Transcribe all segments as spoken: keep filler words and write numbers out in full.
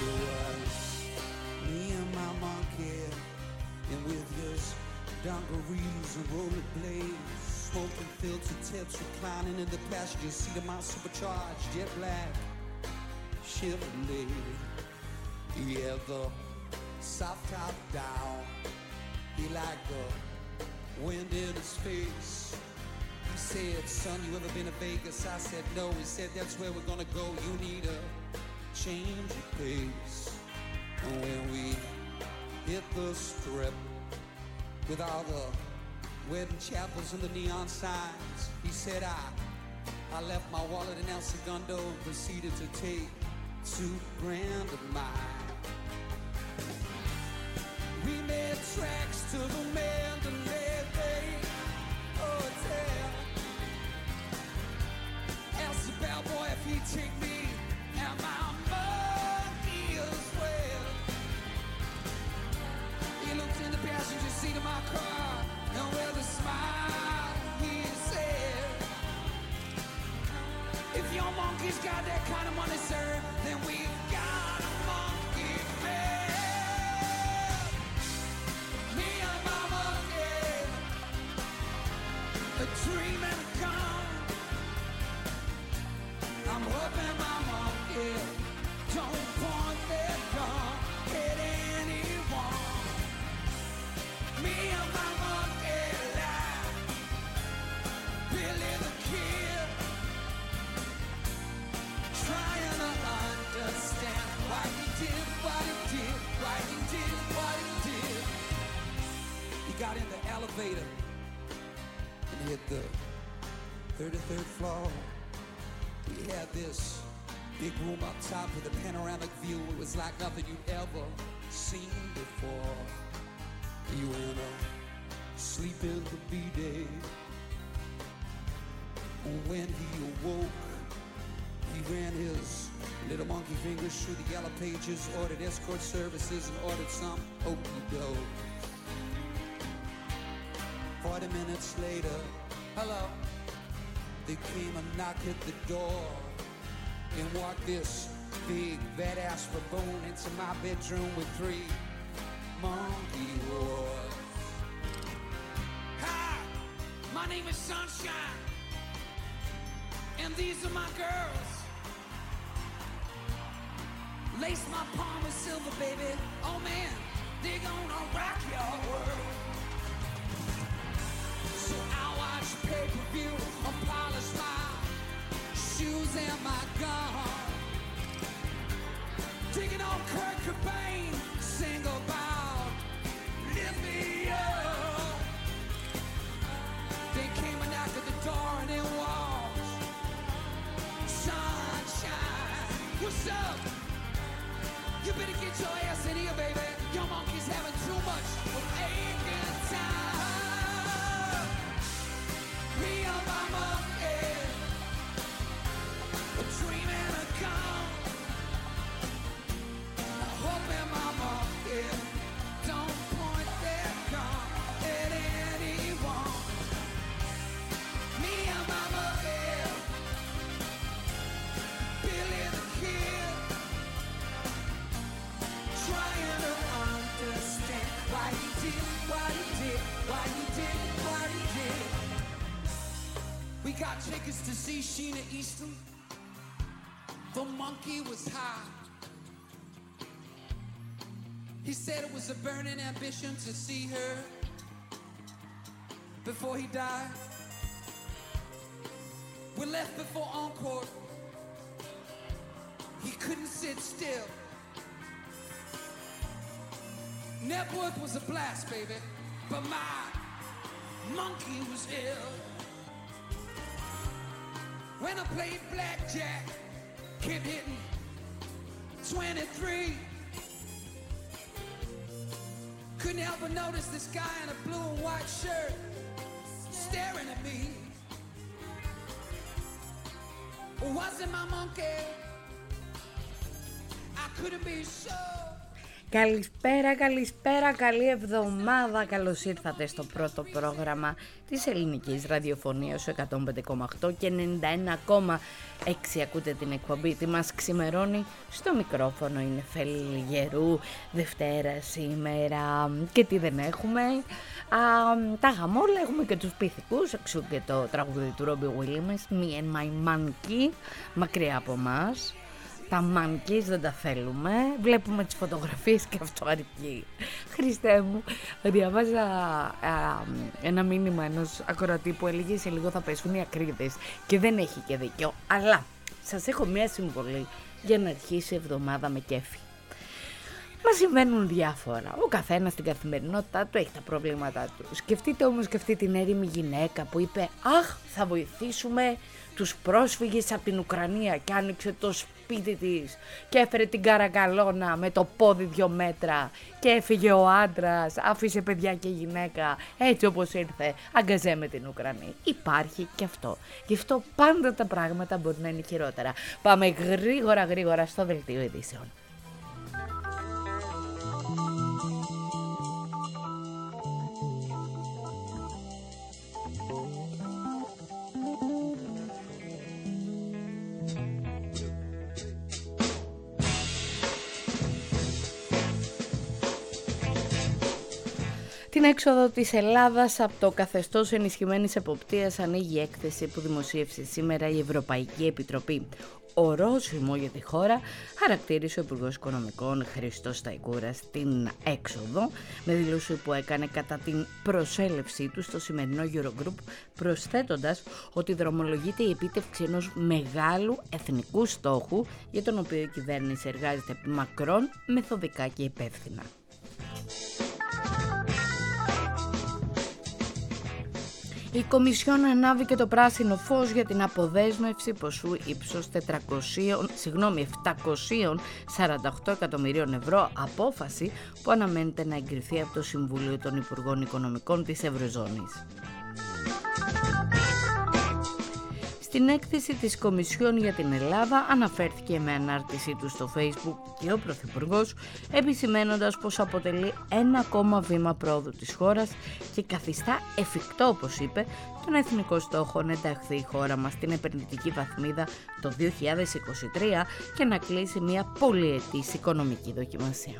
It was me and my monkey, and with his dungarees and rollerblades, smoking filter tips, reclining in the passenger seat of my supercharged jet black Chevrolet. He had the soft top down, he liked the wind in his face. He said, son, you ever been to Vegas? I said, no. He said, that's where we're gonna go. You need a change of pace. And when we hit the strip with all the wedding chapels and the neon signs, he said, I I left my wallet in El Segundo and proceeded to take two grand of mine. We made tracks to the Mandalay Bay Hotel. Asked the bellboy if he'd take me and my monkey as well. He looked in the passenger seat of my car, and with a smile he said, if your monkey's got that kind of money, sir, then we've got a monkey bed. Me and my monkey, a dream and a gun. I'm hoping my monkey don't point their gun at anyone. Me and my monkey lie, Billy the Kid, trying to understand why he did what he did, why he did what he did. He got in the elevator and hit the thirty-third floor. He had this big room up top with a panoramic view. It was like nothing you'd ever seen before. He went to sleep in the B-Day. When he awoke, he ran his little monkey fingers through the yellow pages, ordered escort services, and ordered some okey-doke. Forty minutes later, hello, there came a knock at the door, and walked this big badass baboon into my bedroom with three monkey roars. Hi, my name is Sunshine, and these are my girls. Lace my palm with silver, baby. Oh man, they're gonna rock your world. So I watch pay-per-view and polish my shoes and my gun. Digging on Kurt Cobain, sing about lift me up. They came and knocked at the door and it was Sunshine. What's up? You better get your ass in here, baby. Your monkey's having too much of a good time. Me and my monkey, a dream and a gun. I hope that my monkey don't point their gun at anyone. Me and my monkey, Billy the Kid, trying to understand why he did what he did, why he did what he did. We got tickets to see Sheena Easton. The monkey was high. He said it was a burning ambition to see her before he died. We left before encore. He couldn't sit still. Network was a blast, baby, but my monkey was ill. When I played blackjack, kept hitting twenty-three. Couldn't help but notice this guy in a blue and white shirt staring at me. Was it my monkey? I couldn't be sure. Καλησπέρα, καλησπέρα, καλή εβδομάδα. Καλώς ήρθατε στο πρώτο πρόγραμμα της ελληνικής ραδιοφωνίας εκατόν πέντε κόμμα οκτώ και ενενήντα ένα κόμμα έξι. Ακούτε την εκπομπή «Τι μας ξημερώνει». Στο μικρόφωνο είναι Φέλη Λιγερού. Δευτέρα σήμερα και τι δεν έχουμε. Α, τα γαμόλα, έχουμε και τους πυθικούς, εξού και το τραγούδι του Ρόμπι Williams, Me and My Monkey, μακριά από μας. Τα monkeys δεν τα θέλουμε, βλέπουμε τις φωτογραφίες και αυτό αρκεί. Χριστέ μου, διαβάζα α, ένα μήνυμα ενός ακροατή που έλεγε σε λίγο θα πέσουν οι ακρίδες και δεν έχει και δίκιο, αλλά σας έχω μια συμβολή για να αρχίσει η εβδομάδα με κέφι. Μας συμβαίνουν διάφορα, ο καθένας στην καθημερινότητά του έχει τα προβλήματά του. Σκεφτείτε όμως και αυτή την έρημη γυναίκα που είπε «Αχ, θα βοηθήσουμε τους πρόσφυγες από την Ουκρανία» και άνοιξε το σπίτι της και έφερε την καραγκαλώνα με το πόδι δύο μέτρα και έφυγε ο άντρας, άφησε παιδιά και γυναίκα, έτσι όπως ήρθε, αγκαζέ με την Ουκρανία. Υπάρχει και αυτό. Γι' αυτό πάντα τα πράγματα μπορεί να είναι χειρότερα. Πάμε γρήγορα γρήγορα στο δελτίο ειδήσεων. Την έξοδο της Ελλάδας από το καθεστώς ενισχυμένης εποπτείας ανοίγει η έκθεση που δημοσίευσε σήμερα η Ευρωπαϊκή Επιτροπή. Ορόσημο για τη χώρα χαρακτήρισε ο Υπουργός Οικονομικών Χριστός Σταϊκούρας την έξοδο, με δηλώση που έκανε κατά την προσέλευσή του στο σημερινό Eurogroup, προσθέτοντας ότι δρομολογείται η επίτευξη ενός μεγάλου εθνικού στόχου για τον οποίο η κυβέρνηση εργάζεται μακρόν, μεθοδικά και υπεύθυνα. Η Κομισιόν ανάβει και το πράσινο φως για την αποδέσμευση ποσού ύψος επτακόσια σαράντα οκτώ εκατομμυρίων ευρώ, απόφαση που αναμένεται να εγκριθεί από το Συμβούλιο των Υπουργών Οικονομικών της Ευρωζώνης. Στην έκθεση της Κομισιόν για την Ελλάδα αναφέρθηκε με ανάρτησή του στο Facebook και ο Πρωθυπουργός, επισημένοντας πως αποτελεί ένα ακόμα βήμα πρόοδου της χώρας και καθιστά εφικτό, όπως είπε, τον εθνικό στόχο να ενταχθεί η χώρα μας στην επενδυτική βαθμίδα το δύο χιλιάδες είκοσι τρία και να κλείσει μια πολυετής οικονομική δοκιμασία.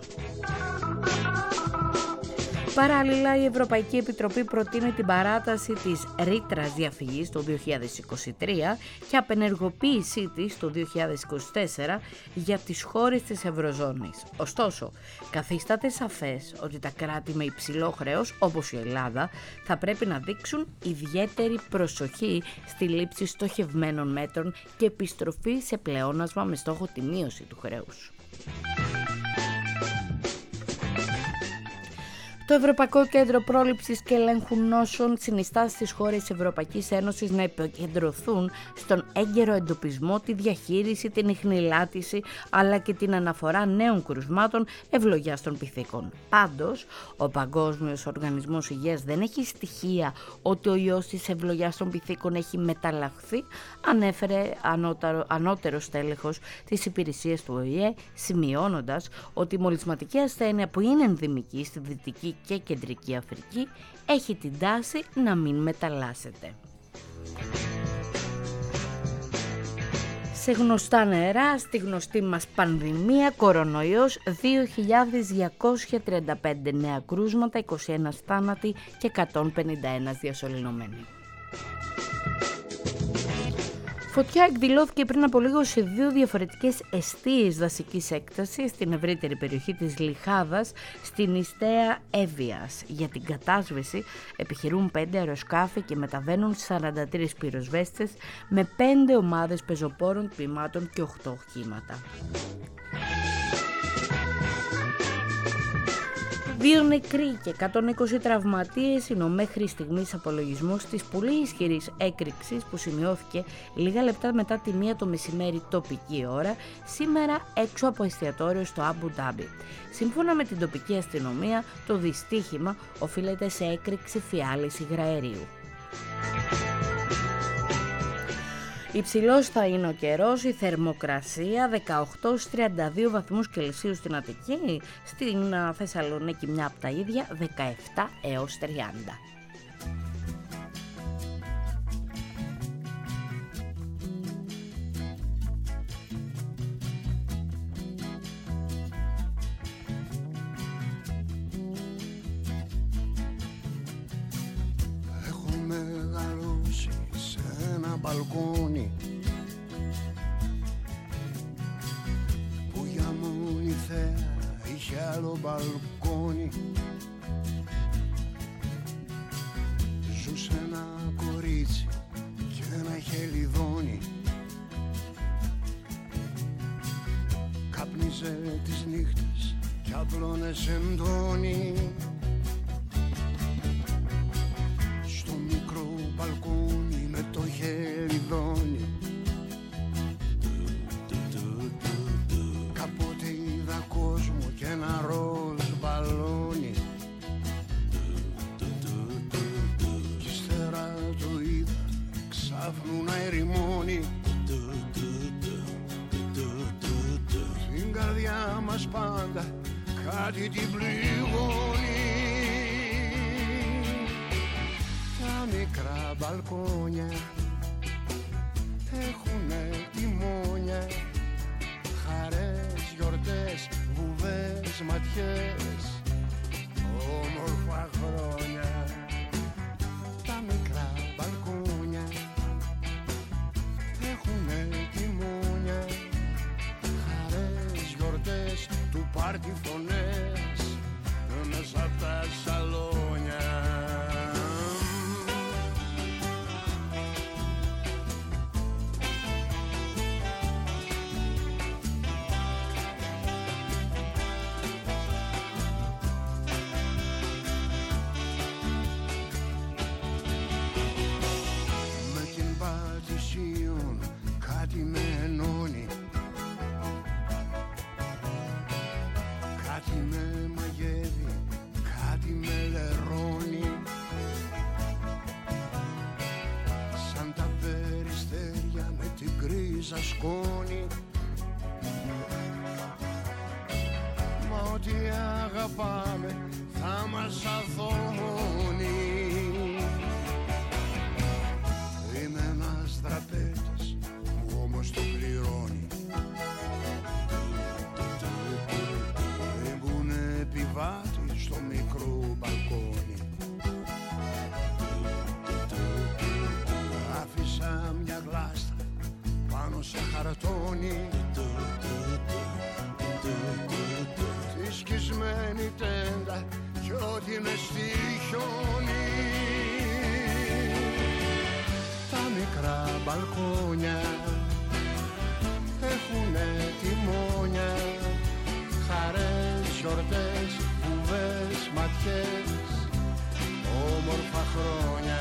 Παράλληλα, η Ευρωπαϊκή Επιτροπή προτείνει την παράταση της ρήτρας διαφυγής το δύο χιλιάδες είκοσι τρία και απενεργοποίησή της το δύο χιλιάδες είκοσι τέσσερα για τις χώρες της Ευρωζώνης. Ωστόσο, καθίσταται σαφές ότι τα κράτη με υψηλό χρέος, όπως η Ελλάδα, θα πρέπει να δείξουν ιδιαίτερη προσοχή στη λήψη στοχευμένων μέτρων και επιστροφή σε πλεόνασμα με στόχο τη μείωση του χρέους. Το Ευρωπαϊκό Κέντρο Πρόληψης και Ελέγχου Νόσων συνιστά στις χώρες της Ευρωπαϊκής Ένωσης να επικεντρωθούν στον έγκαιρο εντοπισμό, τη διαχείριση, την ιχνηλάτηση αλλά και την αναφορά νέων κρουσμάτων ευλογιάς των πυθίκων. Πάντως, ο Παγκόσμιος Οργανισμός Υγείας δεν έχει στοιχεία ότι ο ιός της ευλογιάς των πυθίκων έχει μεταλλαχθεί, ανέφερε ανώτερο, ανώτερο στέλεχος της υπηρεσίας του Ο Η Ε, σημειώνοντας ότι η μολυσματική ασθένεια που είναι ενδημική στη Δυτική και Κεντρική Αφρική έχει την τάση να μην μεταλλάσσεται. Σε γνωστά νερά, στη γνωστή μας πανδημία, κορονοϊός, δύο χιλιάδες διακόσια τριάντα πέντε νέα κρούσματα, είκοσι ένα θάνατοι και εκατόν πενήντα ένα διασωληνωμένοι. Φωτιά εκδηλώθηκε πριν από λίγο σε δύο διαφορετικές εστίες δασικής έκτασης στην ευρύτερη περιοχή της Λιχάδας, στην Ιστέα Εύβοιας. Για την κατάσβεση επιχειρούν πέντε αεροσκάφη και μεταβαίνουν σαράντα τρεις πυροσβέστες με πέντε ομάδες πεζοπόρων τμήματων και οκτώ οχήματα. Δύο νεκροί και εκατόν είκοσι τραυματίες είναι ο μέχρι στιγμής απολογισμός της πολύ ισχυρής έκρηξης που σημειώθηκε λίγα λεπτά μετά τη μία το μεσημέρι τοπική ώρα σήμερα έξω από εστιατόριο στο Αμπου Ντάμπι. Σύμφωνα με την τοπική αστυνομία, το δυστύχημα οφείλεται σε έκρηξη φιάλης υγραερίου. Υψηλός θα είναι ο καιρός, η θερμοκρασία δεκαοκτώ έως τριάντα δύο βαθμούς Κελσίου στην Αττική, στην Θεσσαλονίκη μια από τα ίδια δεκαεπτά έως τριάντα. Μπαλκόνι που για μόνη θέα είχε άλλο μπαλκόνι. Ζούσε ένα κορίτσι και ένα χελιδόνι. Κάπνιζε τις νύχτες κι απλώνε σεντόνι. Στο μικρό μπαλκόνι με το χελιδόνι. Κάποτε είδα κόσμο και ένα ροζ μπαλόνι. Κι ύστερα το είδα ξάφνου να ερημώνει. Στην καρδιά μας πάντα κάτι την πληγώνει. Τα μικρά μπαλκόνια έχουνε τιμόνια, χαρές, γιορτές, βουβές, ματιές, όμορφα χρόνια. Τα μικρά μπαλκόνια έχουνε τιμόνια, χαρές, γιορτές, του πάρτι φωνές μέσα απ' τα σαλόνια. Κάτι με ενώνει, κάτι με μαγεύει, κάτι με λερώνει. Σαν τα περιστέρια με την γκρίζα σκόνη. Μα ό,τι αγαπάμε θα μας αθωμώνει. Είμαι ένας τραπέτης που όμως το πληρώνει. Ήμουν επιβάτη στο μικρό μπαλκόνι. Άφησα μια γλάστρα πάνω σε χαρτόνι. Τη σκισμένη τέντα κι ό,τι με στοιχιώνει. Τα μικρά μπαλκόνια έχουνε τιμόνια, χαρές, γιορτές, βουβές, ματιές, όμορφα χρόνια.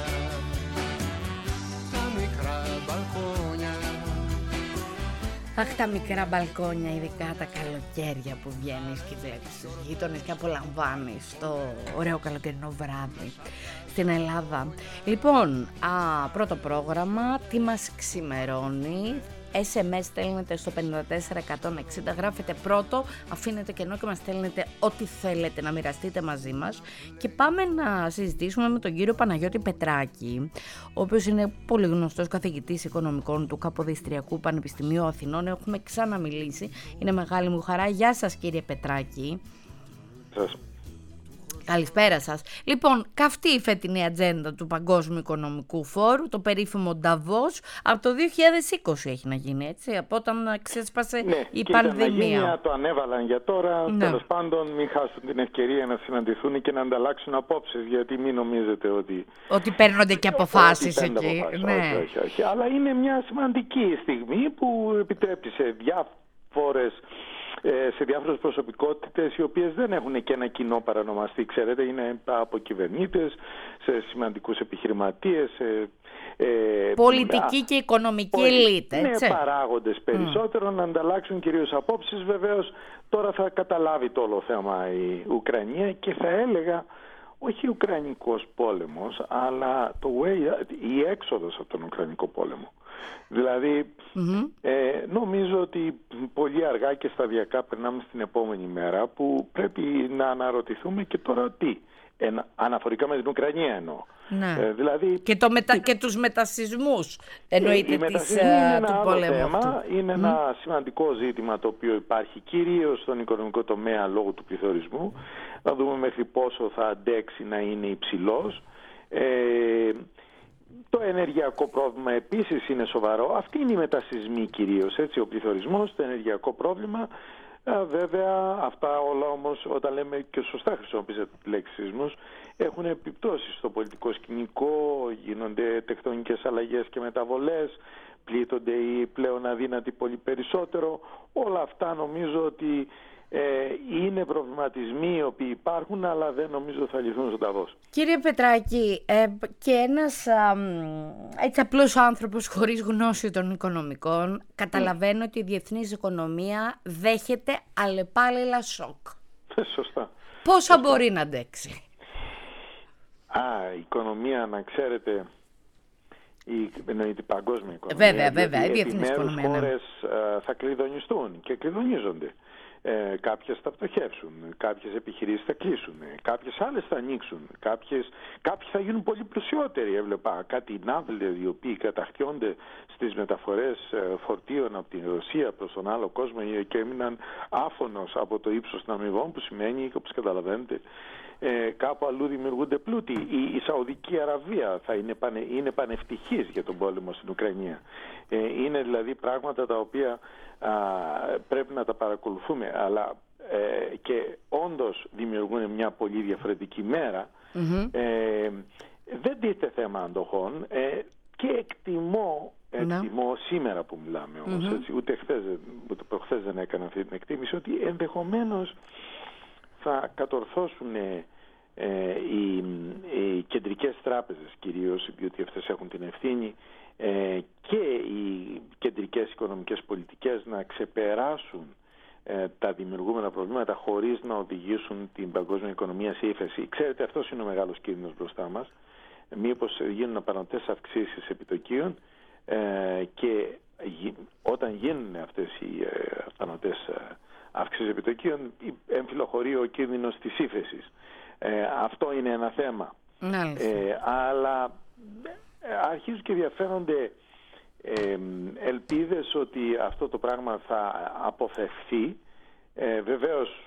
Τα μικρά μπαλκόνια. Αχ, τα μικρά μπαλκόνια, ειδικά τα καλοκαίρια που βγαίνεις και βλέπεις τους γείτονες και απολαμβάνεις το ωραίο καλοκαιρινό βράδυ στην Ελλάδα. Λοιπόν, α, πρώτο πρόγραμμα, τι μας ξημερώνει. ες εμ ες στέλνετε στο πέντε τέσσερα εκατόν εξήντα, γράφετε πρώτο, αφήνετε κενό και μας στέλνετε ό,τι θέλετε να μοιραστείτε μαζί μας. Και πάμε να συζητήσουμε με τον κύριο Παναγιώτη Πετράκη, ο οποίος είναι πολύ γνωστός καθηγητής οικονομικών του Καποδιστριακού Πανεπιστημίου Αθηνών. Έχουμε ξαναμιλήσει, είναι μεγάλη μου χαρά. Γεια σας κύριε Πετράκη. Σας. Καλησπέρα σας. Λοιπόν, καυτή η φετινή ατζέντα του Παγκόσμιου Οικονομικού Φόρου, το περίφημο Νταβός, από το δύο χιλιάδες είκοσι έχει να γίνει, έτσι, από όταν ξέσπασε ναι, η και πανδημία. Ναι, το ανέβαλαν για τώρα, ναι. Τέλος πάντων μην χάσουν την ευκαιρία να συναντηθούν και να ανταλλάξουν απόψεις, γιατί μην νομίζετε ότι... Ότι παίρνονται και αποφάσεις ότι εκεί. Αποφάσεις. Ναι. Όχι, όχι, όχι. Αλλά είναι μια σημαντική στιγμή που επιτρέπει σε διάφορες... σε διάφορες προσωπικότητες οι οποίες δεν έχουν και ένα κοινό παρανομαστή, ξέρετε, είναι από κυβερνήτες, σε σημαντικούς επιχειρηματίες, σε, ε, πολιτική α, και οικονομική πολι... ελίτ, έτσι. Ναι, παράγοντες περισσότερο, mm. να ανταλλάξουν κυρίως απόψεις. Βεβαίως τώρα θα καταλάβει το όλο θέμα η Ουκρανία και θα έλεγα όχι Ουκρανικός πόλεμος, αλλά το way, η έξοδος από τον Ουκρανικό πόλεμο. Δηλαδή, Mm-hmm. ε, νομίζω ότι πολύ αργά και σταδιακά περνάμε στην επόμενη μέρα που πρέπει να αναρωτηθούμε και τώρα τι. Ε, αναφορικά με την Ουκρανία εννοώ. Ναι. Ε, δηλαδή, και, το μετα... και τους μετασυσμούς εννοείται της, της, είναι ένα του άλλο πολέμου θέμα, αυτού. είναι Mm. ένα σημαντικό ζήτημα το οποίο υπάρχει κυρίως στον οικονομικό τομέα λόγω του πληθωρισμού. Να δούμε μέχρι πόσο θα αντέξει να είναι υψηλός. Ε, το ενεργειακό πρόβλημα επίσης είναι σοβαρό. Αυτή είναι η μετασυσμή κυρίως, έτσι, ο πληθωρισμός, το ενεργειακό πρόβλημα. Ε, βέβαια αυτά όλα όμως, όταν λέμε και σωστά χρησιμοποιήσατε τη λέξη σεισμούς, έχουν επιπτώσεις στο πολιτικό σκηνικό, γίνονται τεκτονικές αλλαγές και μεταβολές, πλήττονται οι πλέον αδύνατοι πολύ περισσότερο. Όλα αυτά νομίζω ότι ε, είναι προβληματισμοί οι οποίοι υπάρχουν, αλλά δεν νομίζω θα λυθούν στο Νταβός. Κύριε Πετράκη, ε, και ένας α, έτσι απλός άνθρωπος χωρίς γνώση των οικονομικών καταλαβαίνει mm. ότι η διεθνής οικονομία δέχεται αλλεπάλληλα σοκ. Σωστά. Πόσα Σωστά. μπορεί να αντέξει? Α, η οικονομία, να ξέρετε, η, εννοείται η παγκόσμια οικονομία. Βέβαια, βέβαια, η διεθνής οικονομία. Οι χώρες ναι. θα κλειδονιστούν και κλειδονίζονται. Ε, κάποιες θα πτωχεύσουν, κάποιες επιχειρήσεις θα κλείσουν, κάποιες άλλες θα ανοίξουν, κάποιες, κάποιοι θα γίνουν πολύ πλουσιότεροι. Έβλεπα κάτι ναύλοι οι οποίοι καταχτιώνται στις μεταφορές φορτίων από την Ρωσία προς τον άλλο κόσμο και έμειναν άφωνος από το ύψος των αμοιβών, που σημαίνει, όπως καταλαβαίνετε, ε, κάπου αλλού δημιουργούνται πλούτοι. Η, η Σαουδική Αραβία θα είναι, πανε, είναι πανευτυχής για τον πόλεμο στην Ουκρανία. Ε, είναι δηλαδή πράγματα τα οποία α, πρέπει να τα παρακολουθούμε, αλλά ε, και όντως δημιουργούν μια πολύ διαφορετική μέρα. Mm-hmm. Ε, δεν τίθεται θέμα αντοχών ε, και εκτιμώ, εκτιμώ no. σήμερα που μιλάμε όμως, mm-hmm. έτσι, ούτε, χθες, ούτε προχθές δεν έκανα αυτή την εκτίμηση, ότι ενδεχομένως θα κατορθώσουν ε, οι, οι κεντρικές τράπεζες κυρίως, διότι αυτές έχουν την ευθύνη, ε, και οι κεντρικές οικονομικές πολιτικές να ξεπεράσουν ε, τα δημιουργούμενα προβλήματα χωρίς να οδηγήσουν την παγκόσμια οικονομία σε ύφεση. Ξέρετε, αυτός είναι ο μεγάλος κίνδυνος μπροστά μας. Μήπως γίνουν απανωτές αυξήσεις επιτοκίων ε, και γι, όταν γίνουν αυτές οι ε, απανωτές αύξηση επιτοκίων, εμφυλοχωρεί ο κίνδυνος της ύφεσης. Ε, αυτό είναι ένα θέμα. Ε, αλλά αρχίζουν και διαφέρονται ε, ελπίδες ότι αυτό το πράγμα θα αποφευθεί. Ε, βεβαίως,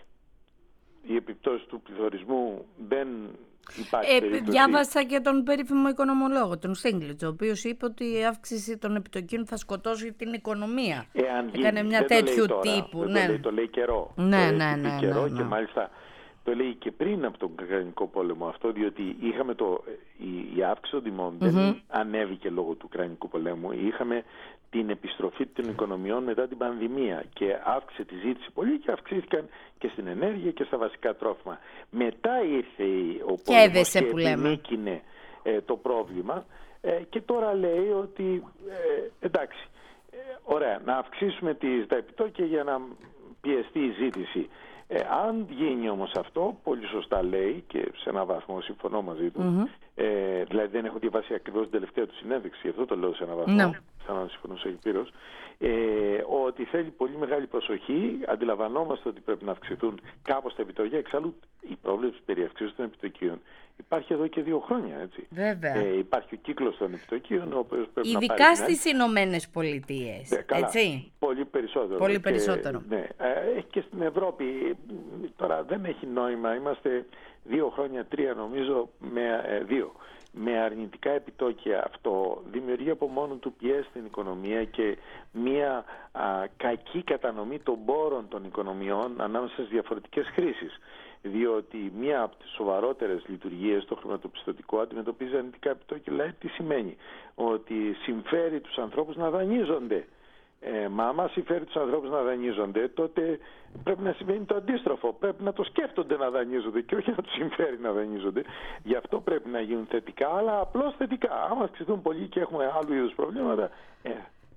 οι επιπτώσεις του πληθωρισμού δεν υπάρχει ε, περίπτωση. Διάβασα και τον περίφημο οικονομολόγο, τον Στίγκλιτς, ο οποίος είπε ότι η αύξηση των επιτοκίων θα σκοτώσει την οικονομία. Εάν Έκανε μια τέτοιου τύπου. Δεν ναι. το, λέει, το λέει καιρό. Ναι, το ναι, λέει ναι, καιρό ναι, ναι. Και μάλιστα το λέει και πριν από τον Ουκρανικό πόλεμο αυτό, διότι είχαμε το, η, η αύξηση των τιμών mm-hmm. δεν ανέβηκε λόγω του Ουκρανικού πολέμου. Είχαμε την επιστροφή των οικονομιών μετά την πανδημία και αύξησε τη ζήτηση πολύ και αυξήθηκαν και στην ενέργεια και στα βασικά τρόφιμα. Μετά ήρθε ο πόλεμος και, και επινίκηνε ε, το πρόβλημα ε, και τώρα λέει ότι ε, εντάξει, ε, ωραία, να αυξήσουμε τις, τα επιτόκια για να πιεστεί η ζήτηση. Ε, αν γίνει όμως αυτό, πολύ σωστά λέει και σε έναν βαθμό συμφωνώ μαζί του, mm-hmm. ε, δηλαδή δεν έχω διαβάσει ακριβώς την τελευταία του συνέντευξη, αυτό το λέω σε έναν βαθμό, no. σαν να συμφωνήσω εκπήρως, ε, ότι θέλει πολύ μεγάλη προσοχή, αντιλαμβανόμαστε ότι πρέπει να αυξηθούν κάπως τα επιτόκια, εξάλλου η πρόβλεψη περί αυξήσεως των επιτοκίων υπάρχει εδώ και δύο χρόνια, έτσι. Βέβαια. Ε, υπάρχει ο κύκλος των επιτοκίων, ο οποίος πρέπει ειδικά να πάρει στις Ηνωμένες Πολιτείες, ναι, καλά, έτσι. Πολύ περισσότερο. Πολύ περισσότερο. Και, ναι, ε, και στην Ευρώπη τώρα δεν έχει νόημα. Είμαστε δύο χρόνια, τρία νομίζω, με, ε, δύο, με αρνητικά επιτόκια. Αυτό δημιουργεί από μόνο του πιέση στην οικονομία και μια α, κακή κατανομή των πόρων των οικονομιών ανάμεσα στις διαφορετικές χρήσεις. Διότι μία από τις σοβαρότερες λειτουργίες, το χρηματοπιστωτικό, αντιμετωπίζει αρνητικά επιτόκια. Δηλαδή τι σημαίνει? Ότι συμφέρει τους ανθρώπους να δανείζονται. Ε, μα άμα συμφέρει τους ανθρώπους να δανείζονται, τότε πρέπει να συμβαίνει το αντίστροφο. Πρέπει να το σκέφτονται να δανείζονται και όχι να τους συμφέρει να δανείζονται. Γι' αυτό πρέπει να γίνουν θετικά, αλλά απλώς θετικά. Άμα αυξηθούν πολύ και έχουμε άλλου είδους προβλήματα, ε,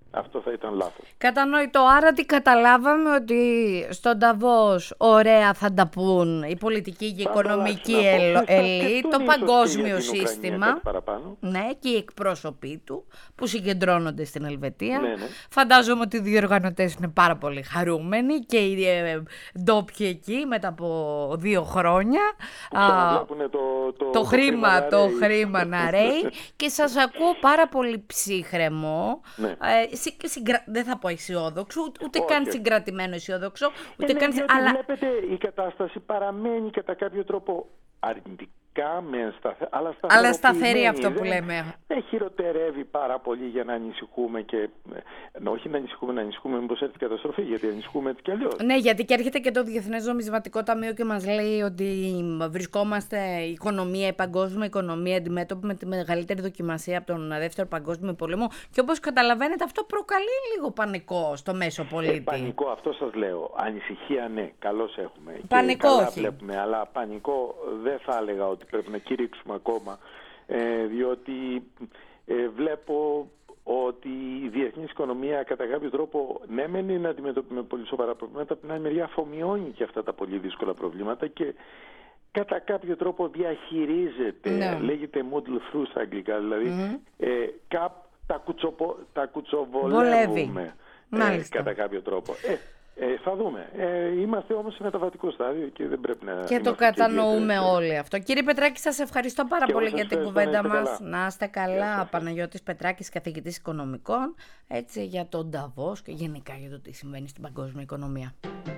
Αυτό θα ήταν λάθος. Κατανοητό. Άρα τι καταλάβαμε, ότι στον Νταβός ωραία θα τα πούν η πολιτική και η οικονομική ελίτ, το παγκόσμιο σύστημα, ναι, και οι εκπρόσωποι του που συγκεντρώνονται στην Ελβετία. Ναι, ναι. Φαντάζομαι ότι οι διοργανωτές είναι πάρα πολύ χαρούμενοι και οι ε, ντόπιοι εκεί μετά από δύο χρόνια. Α, το, το, το, το χρήμα, το χρήμα, χρήμα να ρέει. Και σας ακούω πάρα πολύ ψύχρεμο. Ναι. Ε, Συγκρα... Δεν θα πω αισιόδοξο, ούτε καν συγκρατημένο αισιόδοξο, ούτε καν... Αλλά... Βλέπετε, η κατάσταση παραμένει κατά κάποιο τρόπο αρνητικά, με σταθε... αλλά, αλλά σταθερή αυτό που λέμε. Δεν χειροτερεύει πάρα πολύ για να ανησυχούμε και... Όχι να ανησυχούμε, να ανησυχούμε μήπως έρθει καταστροφή, γιατί ανησυχούμε έτσι κι αλλιώς. Ναι, γιατί και έρχεται και το Διεθνές Νομισματικό Ταμείο και μας λέει ότι βρισκόμαστε η οικονομία, η παγκόσμια οικονομία αντιμέτωπη με τη μεγαλύτερη δοκιμασία από τον Δεύτερο Παγκόσμιο Πόλεμο, και όπως καταλαβαίνετε αυτό προκαλεί λίγο πανικό στο μέσο πολίτη. Ε, πανικό, αυτό σας λέω. Ανησυχία ναι, καλώς έχουμε. Πανικό και καλά όχι. Βλέπουμε, αλλά πανικό δεν θα έλεγα ότι πρέπει να κηρύξουμε ακόμα, ε, διότι ε, βλέπω ότι η διεθνής οικονομία κατά κάποιο τρόπο ναι μεν είναι αντιμετωπίζει με πολύ σοβαρά προβλήματα, από την άλλη μεριά αφομοιώνει και αυτά τα πολύ δύσκολα προβλήματα και κατά κάποιο τρόπο διαχειρίζεται, ναι. Λέγεται muddle through στα αγγλικά, δηλαδή mm-hmm. ε, κάπ, τα, κουτσοπο, τα κουτσοβολεύουμε ε, κατά κάποιο τρόπο. Ε, Ε, θα δούμε. Ε, είμαστε όμως σε μεταβατικό στάδιο και δεν πρέπει να... Και το κατανοούμε και όλοι αυτό. Κύριε Πετράκη, σας ευχαριστώ πάρα και πολύ για την κουβέντα μας. Καλά. Να είστε καλά. Παναγιώτης Πετράκης, καθηγητής οικονομικών, έτσι, για τον Νταβός και γενικά για το τι συμβαίνει στην παγκόσμια οικονομία.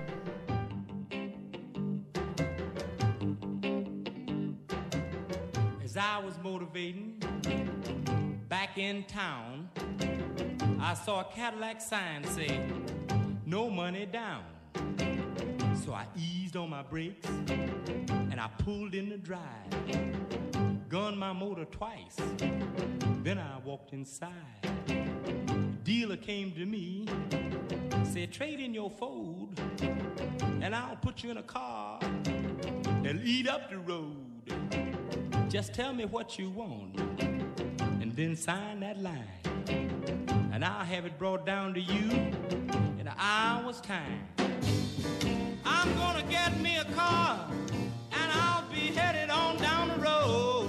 As I was motivating back in town, I saw a Cadillac sign say no money down. So I eased on my brakes and I pulled in the drive, gunned my motor twice, then I walked inside. Dealer came to me, said trade in your Ford and I'll put you in a car that'll eat up the road. Just tell me what you want and then sign that line, and I'll have it brought down to you in an hour's time. I'm gonna get me a car and I'll be headed on down the road.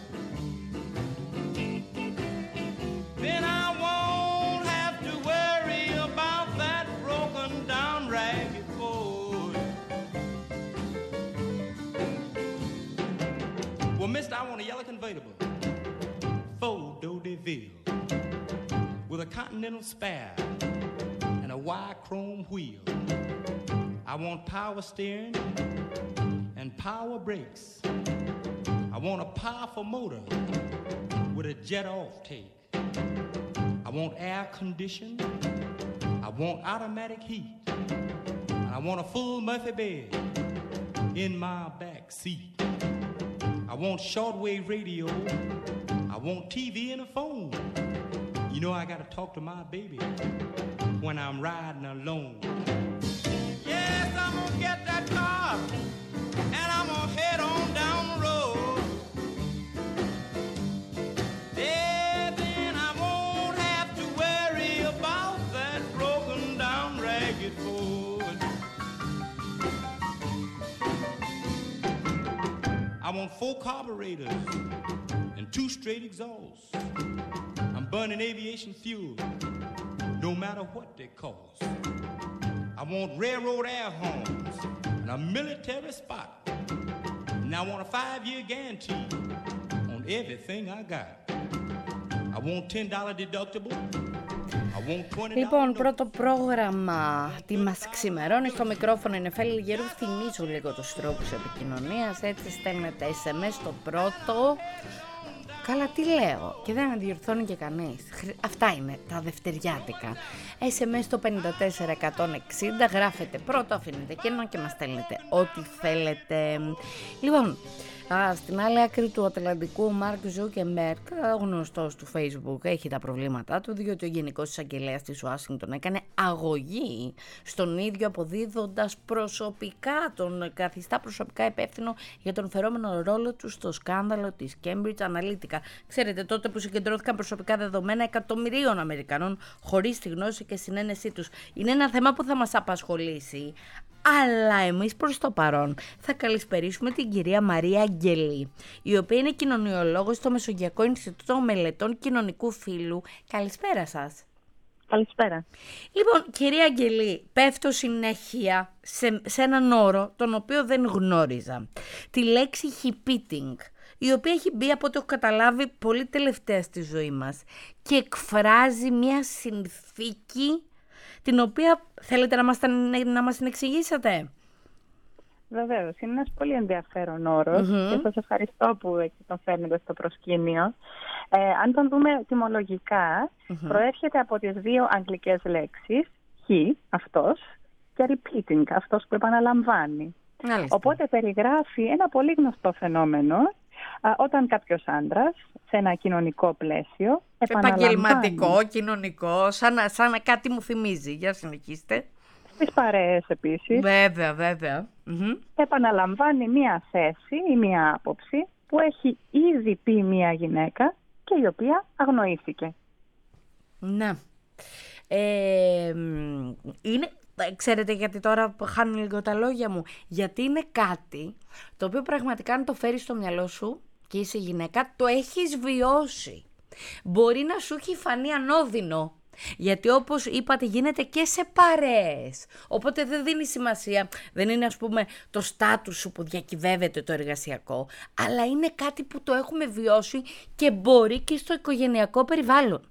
Then I won't have to worry about that broken down ragged Ford. Well, mister, I want a yellow convertible, Ford D'Odeville, with a Continental spare and a wide chrome wheel. I want power steering and power brakes. I want a powerful motor with a jet off take. I want air condition. I want automatic heat. And I want a full Murphy bed in my back seat. I want shortwave radio. I want T V and a phone. You know I gotta talk to my baby when I'm riding alone. Yes, I'm gonna get that car and I'm gonna head on down the road. Yeah, then I won't have to worry about that broken down ragged Ford. I want four carburetors and two straight exhausts. I'm burning aviation fuel, no matter what they cost. I want railroad air horns and a military spot. And I want a five-year guarantee on everything I got. I want ten dollars deductible. I want twenty dollars. Λοιπόν, πρώτο πρόγραμμα τι μας ξημερώνει. Στο μικρόφωνο είναι Φέλη Γερού. Θυμίζω λίγο τους τρόπους επικοινωνίας. Έτσι στέλνετε ες εμ ες το πρώτο. Καλά, τι λέω, και δεν διορθώνει και κανείς. Αυτά είναι τα δευτεριάτικα. ες εμ ες το πέντε τέσσερα εκατόν εξήντα, γράφετε πρώτο, αφήνετε κενό και μας στέλνετε ό,τι θέλετε. Λοιπόν, Α, στην άλλη άκρη του Ατλαντικού, ο Μάρκ Ζούκεμπεργκ, γνωστός του Facebook, έχει τα προβλήματά του, διότι ο Γενικός Εισαγγελέας της Ουάσιγκτον έκανε αγωγή στον ίδιο, αποδίδοντας προσωπικά, τον καθιστά προσωπικά υπεύθυνο για τον φερόμενο ρόλο του στο σκάνδαλο της Cambridge Analytica. Ξέρετε, τότε που συγκεντρώθηκαν προσωπικά δεδομένα εκατομμυρίων Αμερικανών χωρίς τη γνώση και συνένεσή τους. Είναι ένα θέμα που θα μας απασχολήσει. Αλλά εμείς προς το παρόν θα καλησπερίσουμε την κυρία Μαρία Αγγελή, η οποία είναι κοινωνιολόγος στο Μεσογειακό Ινστιτούτο Μελετών Κοινωνικού Φύλου. Καλησπέρα σας. Καλησπέρα. Λοιπόν, κυρία Αγγελή, πέφτω συνέχεια σε, σε έναν όρο τον οποίο δεν γνώριζα. Τη λέξη hippeating, η οποία έχει μπει, από ό,τι έχω καταλάβει, πολύ τελευταία στη ζωή μας και εκφράζει μια συνθήκη την οποία θέλετε να μας, να μας την εξηγήσετε. Βεβαίως, είναι ένας πολύ ενδιαφέρον όρος mm-hmm. και σας ευχαριστώ που τον φέρνετε στο προσκήνιο. Ε, αν τον δούμε ετυμολογικά, mm-hmm. προέρχεται από τις δύο αγγλικές λέξεις, he, αυτός, και repeating, αυτός που επαναλαμβάνει. Μάλιστα. Οπότε περιγράφει ένα πολύ γνωστό φαινόμενο, α, όταν κάποιος άντρας σε ένα κοινωνικό πλαίσιο επαγγελματικό, κοινωνικό, σαν, σαν κάτι μου θυμίζει. Για συνεχίστε. Στις παρέες επίσης. Βέβαια, βέβαια. Mm-hmm. Επαναλαμβάνει μία θέση ή μία άποψη που έχει ήδη πει μία γυναίκα και η οποία αγνοήθηκε. Ναι. Ε, είναι... Ξέρετε γιατί τώρα χάνουν λίγο τα λόγια μου? Γιατί είναι κάτι το οποίο πραγματικά αν το φέρεις στο μυαλό σου και είσαι γυναίκα, το έχεις βιώσει. Μπορεί να σου έχει φανεί ανώδυνο, γιατί όπως είπατε γίνεται και σε παρέες. Οπότε δεν δίνει σημασία, δεν είναι ας πούμε το στάτους σου που διακυβεύεται το εργασιακό, αλλά είναι κάτι που το έχουμε βιώσει και μπορεί και στο οικογενειακό περιβάλλον.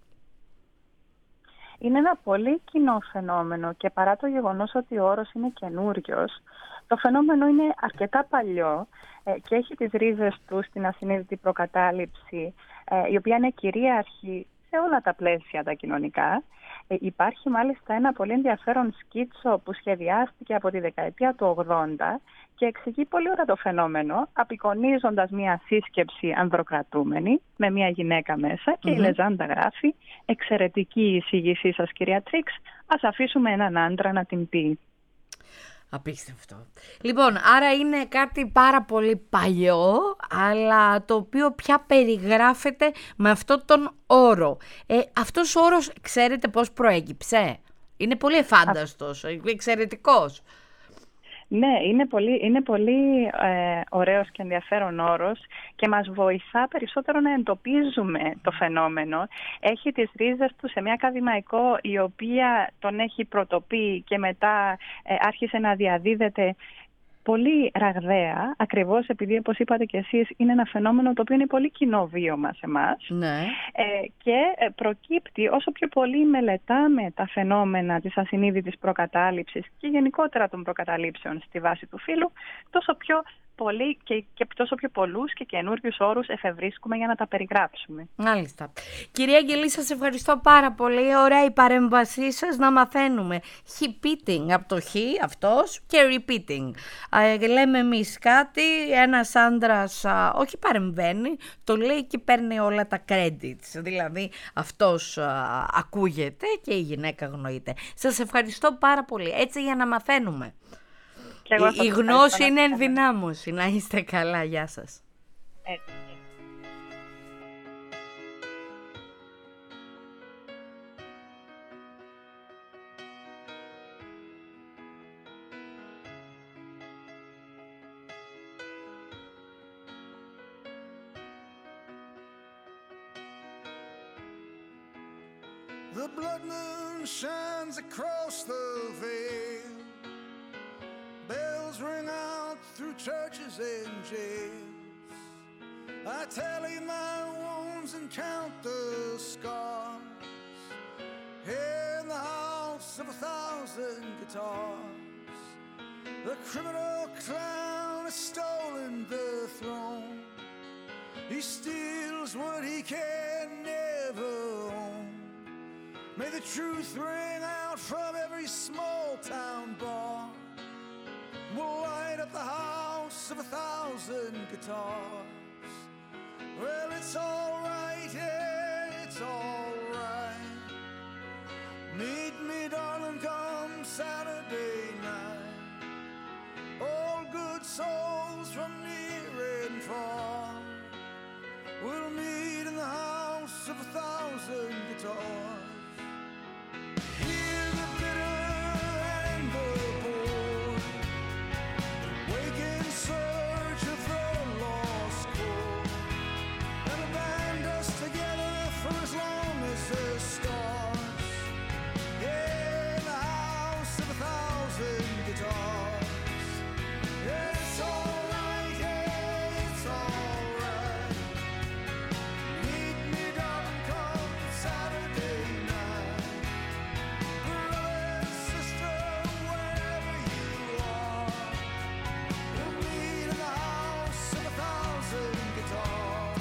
Είναι ένα πολύ κοινό φαινόμενο και παρά το γεγονός ότι ο όρος είναι καινούριος, το φαινόμενο είναι αρκετά παλιό ε, και έχει τις ρίζες του στην ασυνείδητη προκατάληψη, ε, η οποία είναι κυρίαρχη σε όλα τα πλαίσια τα κοινωνικά. Ε, υπάρχει μάλιστα ένα πολύ ενδιαφέρον σκίτσο που σχεδιάστηκε από τη δεκαετία του ογδόντα και εξηγεί πολύ ωραία το φαινόμενο, απεικονίζοντας μια σύσκεψη ανδροκρατούμενη με μια γυναίκα μέσα και mm-hmm. η Λεζάντα γράφει «Εξαιρετική η εισήγησή σας κυρία Τρίξ, ας αφήσουμε έναν άντρα να την πει». Απίστευτο. Λοιπόν, άρα είναι κάτι πάρα πολύ παλιό, αλλά το οποίο πια περιγράφεται με αυτόν τον όρο. Ε, αυτός ο όρος, ξέρετε πώς προέκυψε? Είναι πολύ εφάνταστος, Α... εξαιρετικός. Ναι, είναι πολύ, είναι πολύ ε, ωραίος και ενδιαφέρον όρος και μας βοηθά περισσότερο να εντοπίζουμε το φαινόμενο. Έχει τις ρίζες του σε μια ακαδημαϊκό η οποία τον έχει πρωτοπεί και μετά ε, άρχισε να διαδίδεται πολύ ραγδαία, ακριβώς επειδή, όπως είπατε και εσείς, είναι ένα φαινόμενο το οποίο είναι πολύ κοινό βίωμα σε εμάς. Ναι. Ε, και προκύπτει όσο πιο πολύ μελετάμε τα φαινόμενα της ασυνείδητης προκατάληψης και γενικότερα των προκαταλήψεων στη βάση του φύλου, τόσο πιο πολύ και, και τόσο πιο πολλούς και καινούριους όρους εφευρίσκουμε για να τα περιγράψουμε. Μάλιστα. Κυρία Αγγελή, σας ευχαριστώ πάρα πολύ. Ωραία η παρέμβασή σας, να μαθαίνουμε. Hippeating από το he, αυτός, και repeating. Ε, λέμε εμείς κάτι, ένας άντρας α, όχι παρεμβαίνει, το λέει και παίρνει όλα τα credits. Δηλαδή αυτός α, ακούγεται και η γυναίκα αγνοείται. Σας ευχαριστώ πάρα πολύ. Έτσι για να μαθαίνουμε. Η, η γνώση είναι ενδυνάμωση. Να είστε καλά. Γεια σας. Έτσι. The blood moon shines across the veil. Bells ring out through churches and jails. I tally my wounds and count the scars. Here in the house of a thousand guitars, the criminal clown has stolen the throne. He steals what he can never own. May the truth ring out from every small town bar. We'll light up the house house of a thousand guitars. Well, it's all right, yeah, it's all right. Meet me, darling, come Saturday night. All good souls from near and far will meet in the house of a thousand guitars. Hear the bitter and the bored, wake in search of the lost chord, and band us together for as long as there's stars. Yeah, in the house of a thousand guitars. Yeah, it's all right, yeah, it's all right. Meet me, darling, come Saturday night. Brother and sister, wherever you are, we'll meet in the house of a thousand guitars.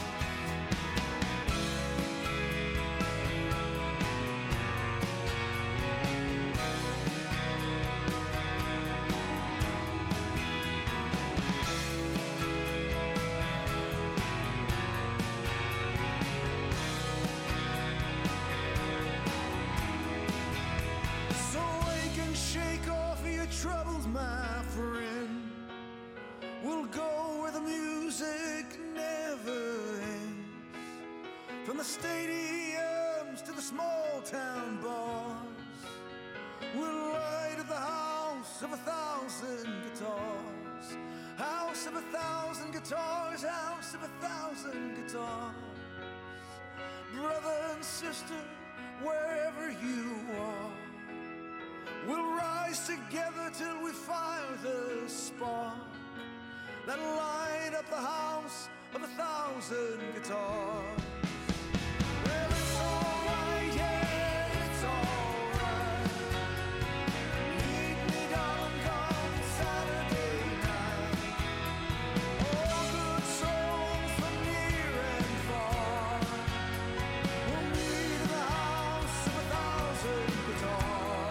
So wake and shake off your troubles, my friend. We'll go where the music never ends. From the stadiums to the small town bars, we'll light up the house of a thousand guitars. House of a thousand guitars, house of a thousand guitars. Brother and sister, wherever you are, we'll rise together till we fire the spark that'll light up the house of a thousand guitars. Well, it's all right, yeah, it's all right. Meet me, darling, come Saturday night. All good souls from near and far will meet in the house of a thousand guitars.